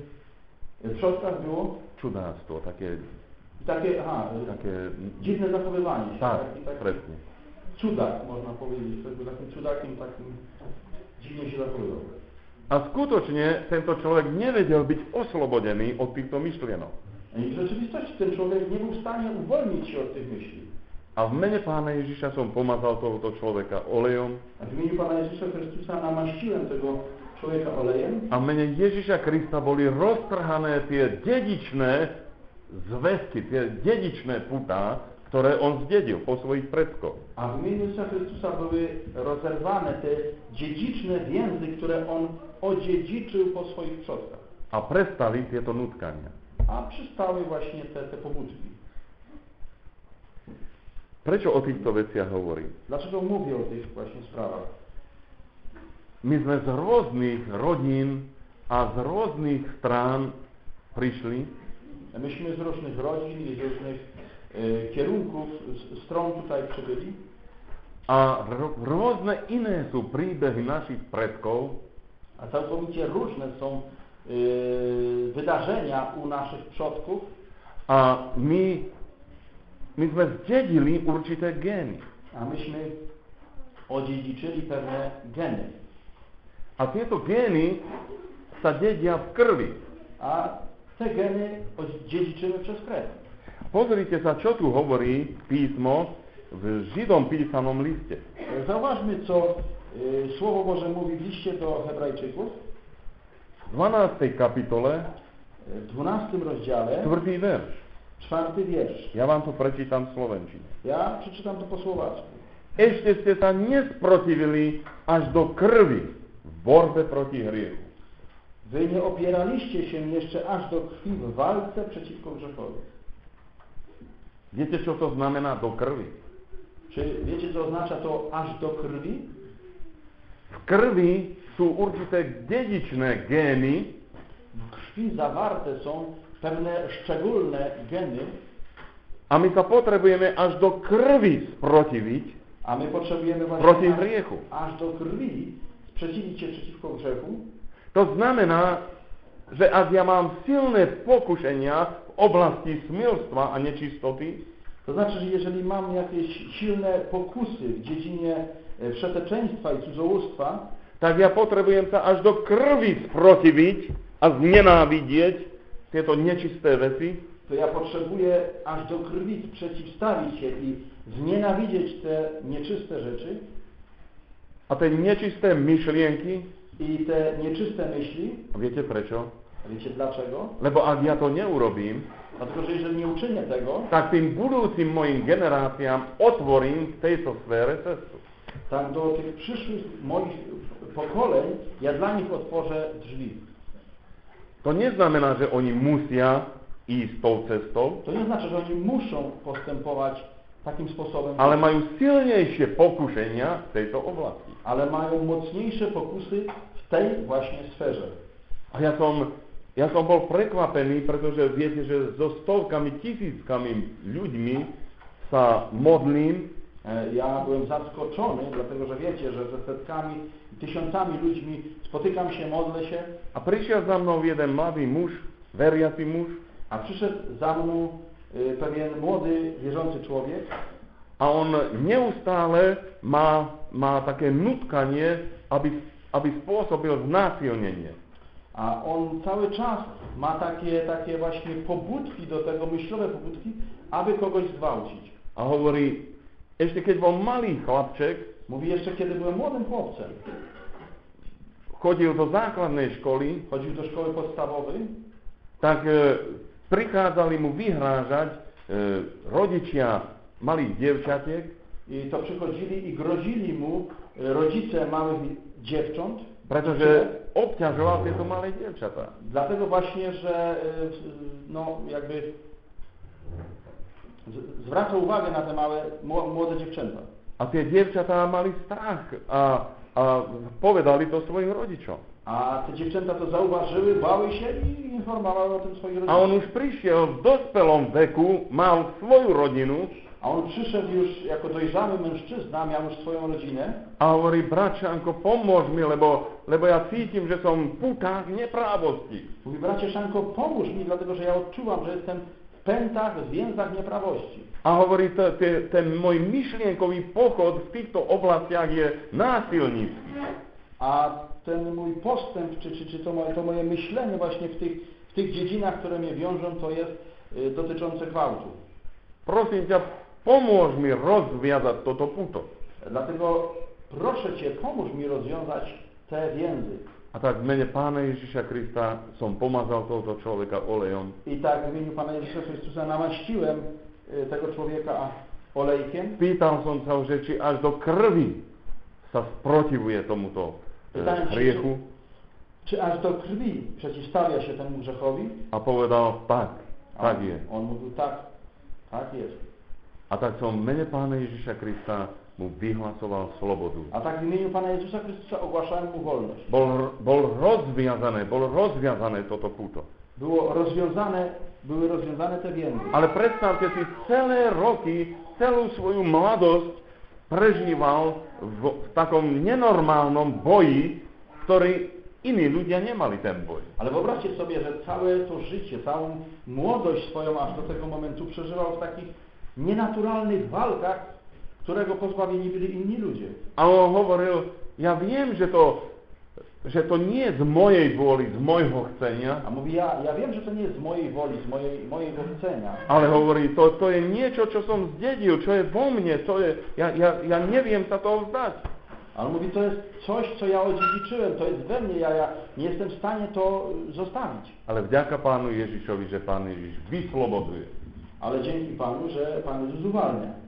y, przodkach było Čudáctvo, takie, takie, aha, takie dziwne zachowywanie się. Tak, taki, taki presne. Cudak, można powiedzieć, który był takim cudakiem, takim dziwnie się zachowywał. A skutočne tento človek nevedel byť oslobodený od týchto myšlienok. I w rzeczywistości ten człowiek nie był w stanie uwolnić się od tych myśli. A v mene Pána Ježiša som pomazal tohoto človeka olejom. A w imieniu Pana Jezusa Chrystusa namaściłem tego człowieka olejem. A v mene Ježiša Krista boli roztrhané tie dedičné zväzky, tie dedičné putá, ktoré on zdedil po svojich predkoch. A w imieniu Jezusa Chrystusa były rozerwane te dziedziczne więzy, które on odziedziczył po swoich przodkach. A prestali tieto nutkania. A przystały właśnie te, te pobudki. Prečo o týchto veciach hovorím? Dlaczego mówię o tych właśnie sprawach? My sme z rôznych rodín a z rôznych strán prišli. Myśmy z różnych rodzin i z różnych y, kierunków, z, stron tutaj przybyli. A r- rôzne iné sú príbehy našich predkov. A całkowicie różne są y, wydarzenia u naszych przodków. A my, my sme zdedili určité gény. A myśmy odziedziczyli pewne geny. A tieto gény sa dedia v krvi. A te geny odziedziczymy przez krew. Pozrite sa, čo tu hovorí písmo w Żydom písanom liste. Zauważmy, co y, Słowo Boże mówi w liście do Hebrajczyków. V dvanástej kapitole, W dwunastym rozdziale, štvrtý verš. czwarty wiersz. Ja vám to prečítam v slovenčine. Ja przeczytam to po słowacku. Ešte ste sa nesprotivili až do krvi v borbe proti hriechu. Wy nie opieraliście się jeszcze aż do krwi w walce przeciwko grzechowi. Viete, čo to znamená do krvi? Czy wiecie, co oznacza to aż do krwi? V krvi sú určité dedičné gény, W krwi zawarte są pewne szczególne geny, a my sa potrebujeme až do krvi sprotiviť a my potrzebujemy proti właśnie hriechu. aż, aż do krwi sprzeciwić się przeciwko grzechu. To znamená, že ak ja mám silné pokušenia v oblasti smilstva a nečistoty, To znaczy, że jeżeli mam jakieś silne pokusy w dziedzinie e, przeteczeństwa i cudzołóstwa, tak ja potrebujem sa až do krvi sprotiviť a znenávidieť tieto nečisté veci, to ja potrzebuję aż do krwi przeciwstawić się i znienawidzieć te nieczyste rzeczy a tie nečisté myšlienky, i te nieczyste myśli. viete prečo? Wiecie dlaczego? Lebo ak ja to neurobím, Dlatego, że jeżeli nie uczynię tego, tak tým budúcim mojim generáciám otvorím v tejto sfére cestu. tak do tych przyszłych moich pokoleń ja dla nich otworzę drzwi. To neznamená, že oni musia ísť tou cestou, To nie znaczy, że oni muszą postępować takim sposobem, ale majú silnejšie pokušenia v tejto oblasti. ale mają mocniejsze pokusy w tej właśnie sferze. A ja som, ja som bol prekvapený, pretože viete, že so stovkami, tisíckami ľuďmi sa modlím E, Ja byłem zaskoczony, dlatego że wiecie, że ze setkami, tysiącami ludźmi spotykam się, modlę się, A prišiel za mnou jeden mladý muž, veriaci muž, a przyszedł za mną y, pewien młody, wierzący człowiek, a on neustále má, má také nutkanie, aby, aby spôsobil znásilnenie. a on cały czas ma takie, takie właśnie pobudki do tego, myślowe pobudki, aby kogoś zgwałcić. A hovorí, ešte keď bol malý chlapček, Mówi, jeszcze kiedy byłem młodym chłopcem, chodil do základnej školy, chodził do szkoły podstawowej, tak e, prichádzali mu vyhrážať e, rodičia malých dievčatiek, i to przychodzili i grozili mu y, rodzice małych dziewcząt, pretože obťažoval tieto malé dievčatá. dlatego właśnie, że y, y, no jakby z- zwraca uwagę na te małe, mło- młode dziewczęta. A tie dievčatá mali strach a, a povedali to svojim rodičom. A te dziewczęta to zauważyły, bały się i informowały o tym swoich A on rodziców. už prišiel v dospelom veku, mal svoju rodinu A on przyszedł już jako dojrzały mężczyzna, miał już swoją rodzinę a hovorí, bratčanko, pomôž mi, lebo, lebo ja cítim, že som v putách neprávosti. mówi, bracie Szanko, pomóż mi, dlatego że ja odczuwam, że jestem w pętach, w więzach nieprawości. A hovorí, to, te, ten môj myšlienkový pochod v týchto oblastiach je násilnícky. A ten mój postęp, czy, czy, czy to, moje, to moje myślenie właśnie w tych, w tych dziedzinach, które mnie wiążą, to jest y, dotyczące gwałtu. Prosím ťa, pomôž mi rozviazať toto puto. Dlatego proszę Cię, pomóż mi rozwiązać te więzy. A tak v mene Pána Ježiša Krista som pomazal tohoto človeka olejom. I tak w imieniu Pana Jezusa Chrystusa namaściłem y, tego człowieka olejkiem. Pýtal som sa, že či až do krvi sa sprotivuje tomuto e, Pytałem się, hriechu czy aż do krwi przeciwstawia się temu grzechowi? a povedal, tak, A tak on, je. on mówił, tak, tak jest. A tak som v mene Pána Ježiša Krista mu vyhlasoval slobodu. A tak w imieniu Pana Jezusa Chrystusa ogłaszałem mu wolność. Bol, bol rozviazané, bol rozviazané toto puto. Było rozwiązane, były rozwiązane te więzy. Ale predstavte si, celé roky, celú svoju mladosť prežíval v, v takom nenormálnom boji, ktorý iní ľudia nemali ten boj. Ale wyobraźcie sobie, że całe to życie, całą młodość swoją aż do tego momentu przeżywał w takich nienaturalnych walkach, którego pozbawieni byli inni ludzie. A on hovoril, ja viem, že to, že to nie je z mojej vôly, z mojho chcenia, A mówi, ja, ja wiem, że to nie jest z mojej woli, z mojej, mojego chcenia, ale hovorí, to, to je niečo, čo som zdedil, čo je vo mne, to je, ja, ja, ja neviem sa toho vzdať. ale mówi, to jest coś, co ja odziedziczyłem, to jest we mnie, ja, ja nie jestem w stanie to zostawić. Ale vďaka Pánu Ježišovi, že Pán Ježiš vysloboduje. Ale dzięki Panu, że Pan Jezus uwalnia.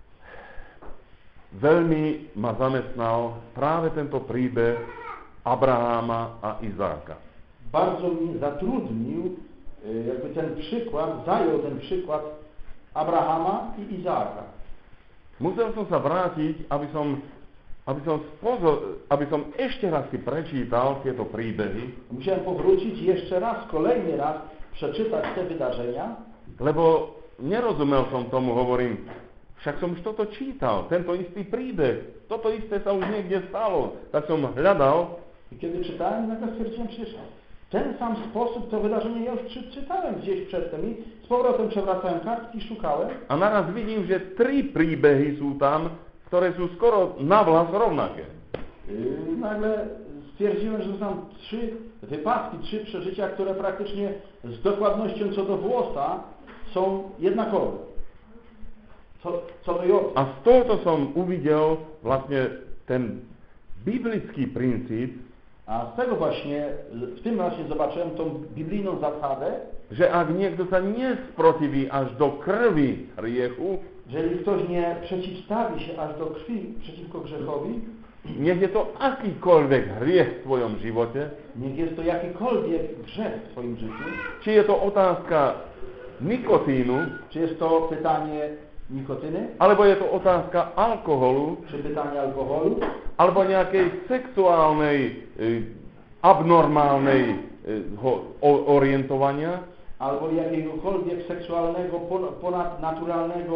Veľmi ma zamestnal práve tento príbeh Abraháma a Izáka. Bardzo mnie zatrudnił y, jakby ten przykład, zajął ten przykład Abrahama i Izaaka. Musel som sa vrátiť, aby som, aby som, spozor, aby som ešte raz si prečítal tieto príbehy, Musiałem powrócić i jeszcze raz, kolejny raz przeczytać te wydarzenia, lebo nerozumel som tomu, hovorím, však som už toto čítal, tento istý príbeh, toto isté sa už niekde stalo. Tak som hľadal i kiedy czytałem, nagle stwierdziłem, przecież ten sam sposób, to wydarzenie ja już czy, czytałem gdzieś przedtem i z powrotem przewracałem kartki, szukałem a naraz vidím, že tri príbehy sú tam, ktoré sú skoro navlas rovnaké. Yy, nagle stwierdziłem, że to są trzy wypadki, trzy przeżycia, które praktycznie z dokładnością co do włosa są jednakowe. Co, co do jodu. A z tohoto som uvidel vlastne ten biblický princíp, A z tego właśnie, w tym właśnie zobaczyłem tą biblijną zasadę, že ak niekto sa nesprotiví až do krvi hriechu, że jeżeli ktoś nie przeciwstawi się aż do krwi przeciwko grzechowi, nech je to akýkoľvek hriech v tvojom živote, niech jest to jakikolwiek grzech w Twoim życiu, či je to otázka nikotínu, czy jest to pytanie nikotyny, alebo je to otázka alkoholu, czy pytanie alkoholu, alebo nejakej sexuálnej, e, abnormálnej e, ho, o, orientovania, albo jakiegokolwiek seksualnego, pon- ponadnaturalnego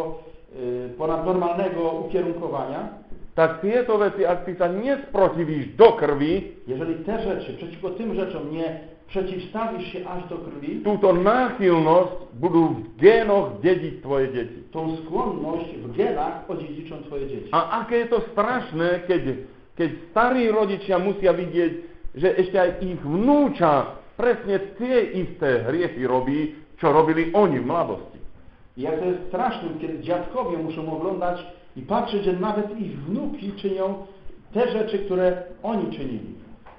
y, ponadnormalnego ukierunkowania, tak tieto veci, ak ty sa nesprotivíš do krvi, jeżeli te rzeczy, przeciwko tym rzeczom nie przeciwstawisz się aż do krwi, túto náchylnosť budú v génoch dediť tvoje deti. tą skłonność w genach odziedziczą twoje dzieci. A aké je to strašné, keď, keď starí rodičia musia vidieť, že ešte aj ich vnúča presne tie isté hriechy robí, čo robili oni w mladosti. I jak to jest straszne, kiedy dziadkowie muszą oglądać i patrzeć, że nawet ich wnuki czynią te rzeczy, które oni czynili.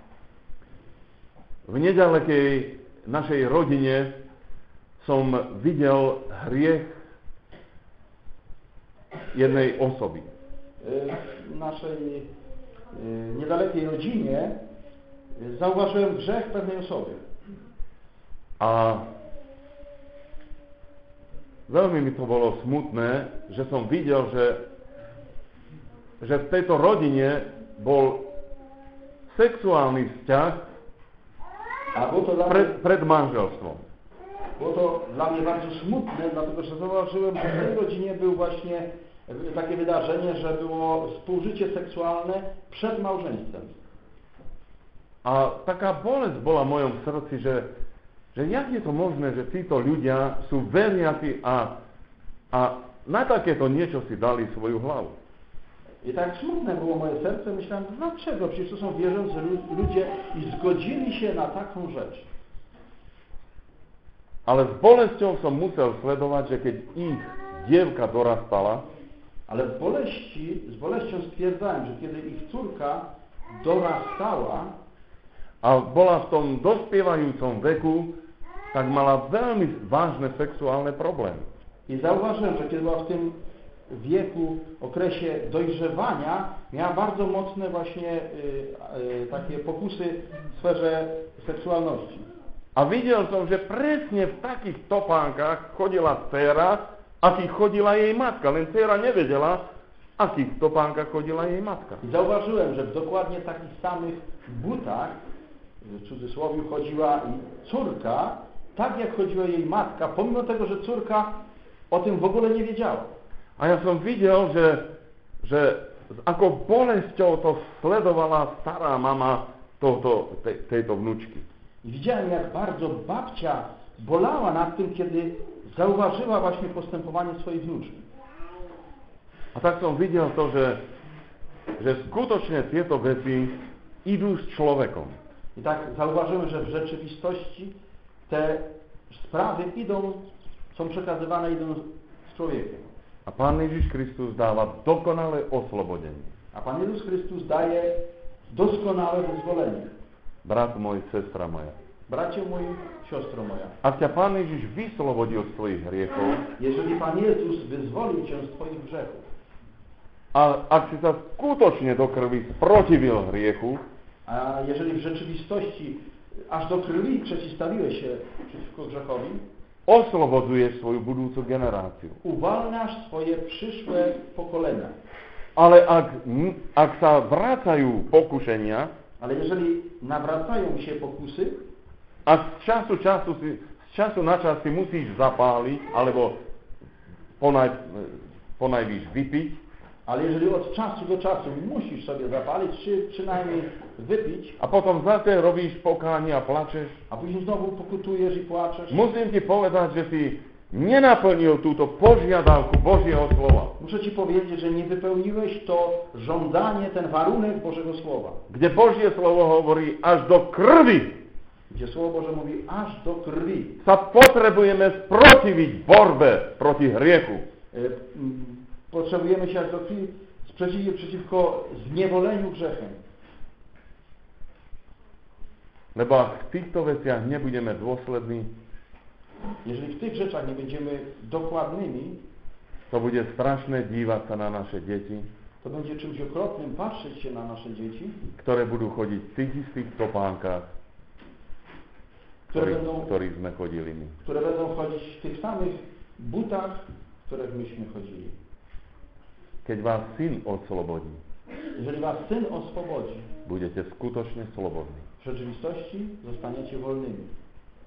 V nedalekej našej rodine som videl hriech jednej osoby. W naszej niedalekiej rodzinie zauważyłem grzech pewnej osoby. A veľmi mi to bolo smutné, že som videl, že, že v tejto rodine bol sexuálny vzťah A było to dla mnie, pred, pred manželstvom. było to dla mnie bardzo smutne, dlatego że zauważyłem, że w tej rodzinie był właśnie takie wydarzenie, że było współżycie seksualne przed małżeństwem. A taká bolesť bola v mojom srdci, že, že jak je to možné, že títo ľudia sú veriaci a, a na takéto niečo si dali svoju hlavu. I tak smutne było moje serce, myślałem, dlaczego? Przecież to są wierzący ludzie i zgodzili się na taką rzecz. Ale s bolesťou som musel sledovať, že keď ich dievka dorastala, Ale w boleści, z boleścią stwierdzałem, że kiedy ich córka dorastała a bola v tom dospievajúcom veku, tak mala veľmi vážne sexuálne problémy. i zauważyłem, że kiedy była w tym wieku, okresie dojrzewania, miała bardzo mocne właśnie y, y, takie pokusy w sferze seksualności. A videl som, že presne v takých topánkach chodila dcéra, akých chodila jej matka. Len dcéra nevedela, v akých topánkach chodila jej matka. I zauważyłem, że w dokładnie takich samych butach, w cudzysłowie, chodziła i córka, tak jak chodziła jej matka, pomimo tego, że córka o tym w ogóle nie wiedziała. A ja som videl, že, že s akou bolesťou to sledovala stará mama tohto, tej, tejto vnúčky. I widziałem, jak bardzo babcia bolała nad tym, kiedy zauważyła właśnie postępowanie swojej wnuczki. A tak som videl to, že, že skutočne tieto veci idú s človekom. I tak zauważyłem, że w rzeczywistości te sprawy idą, są przekazywane, idą z człowiekiem. A Pán Ježiš Kristus dáva dokonalé oslobodenie. A Pan Jezus Chrystus daje doskonałe wyzwolenie. Brat môj, sestra moja. Bracie mój, siostro moja, Ak ťa Pán Ježiš vyslobodil z tvojich hriechov, jeżeli Pan Jezus wyzwolił cię z twoich grzechów, a ak si sa skutočne do krvi sprotivil hriechu, a jeżeli w rzeczywistości aż do krwi przeciwstawiłeś się przeciwko grzechowi, oslobodzuješ svoju budúcu generáciu. uwalniasz swoje przyszłe pokolenia. Ale ak, ak sa vracajú pokušenia, Ale jeżeli nawracają się pokusy, a z času, času si, z času na čas si musíš zapáliť, alebo ponaj, ponajvíš vypiť, ale jeżeli od czasu do czasu musisz sobie zapalić, czy przynajmniej wypić, a potom zase robíš pokánie a plačeš, a później znowu pokutujesz i płaczesz, musím ti povedať, že si nenaplnil túto požiadavku Božieho slova. muszę Ci powiedzieć, że nie wypełniłeś to żądanie, ten warunek Bożego Słowa. Kde Božie slovo hovorí až do krvi Gdzie Słowo Boże mówi aż do krwi. sa potrebujeme sprotiviť borbe proti hriechu. E, m, Potrzebujemy się aż do krwi sprzeciwić przeciwko zniewoleniu grzechem. Lebo ak v týchto veciach nebudeme dôslední, Jeżeli w tych rzeczach nie będziemy dokładnymi, to bude strašné dívať sa na naše deti, to będzie czymś okropnym patrzeć się na nasze dzieci, ktoré budú chodiť v tých istých topánkach, które ktorý, będą, ktorých sme chodili my. które będą chodzić w tych samych butach, w których myśmy chodzili. Keď vás syn oslobodí, Jeżeli was Syn oswobodzi, budete skutočne slobodní. w rzeczywistości zostaniecie wolnymi.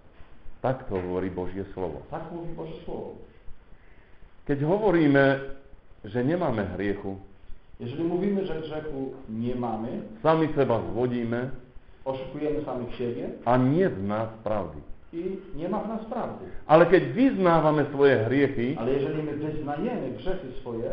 Tak to hovorí Božie slovo. Tak mówi Boże Słowo. Keď hovoríme že nemáme hriechu, Jeżeli mówimy, że grzechu nie mamy, sami seba zvodíme oszukujemy samych siebie a nie z nás pravdy. i nie ma w nas prawdy. Ale keď vyznávame svoje hriechy, Ale jeżeli my wyznajemy grzechy swoje,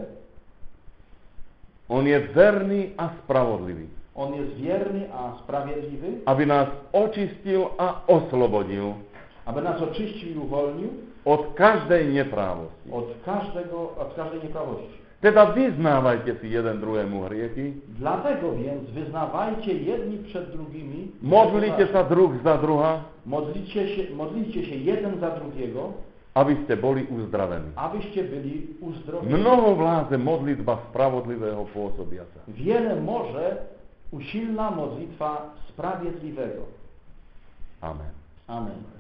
on je verný a spravodlivý, On jest wierny, a sprawiedliwy, aby nás očistil a oslobodil aby nas oczyścił i uwolnił od každej neprávosti. od każdego, od każdej nieprawości. Teda vyznávajte si jeden druhému hriechy, Dlatego więc wyznawajcie jedni przed drugimi, modlite sa druh za druha, modlicie się, modlicie się jeden za drugiego, aby ste boli uzdravení. abyście byli uzdrowieni. Mnoho vládze modlitba spravodlivého pôsobiaca. Wiele może usilna modlitwa sprawiedliwego. Amen. Amen.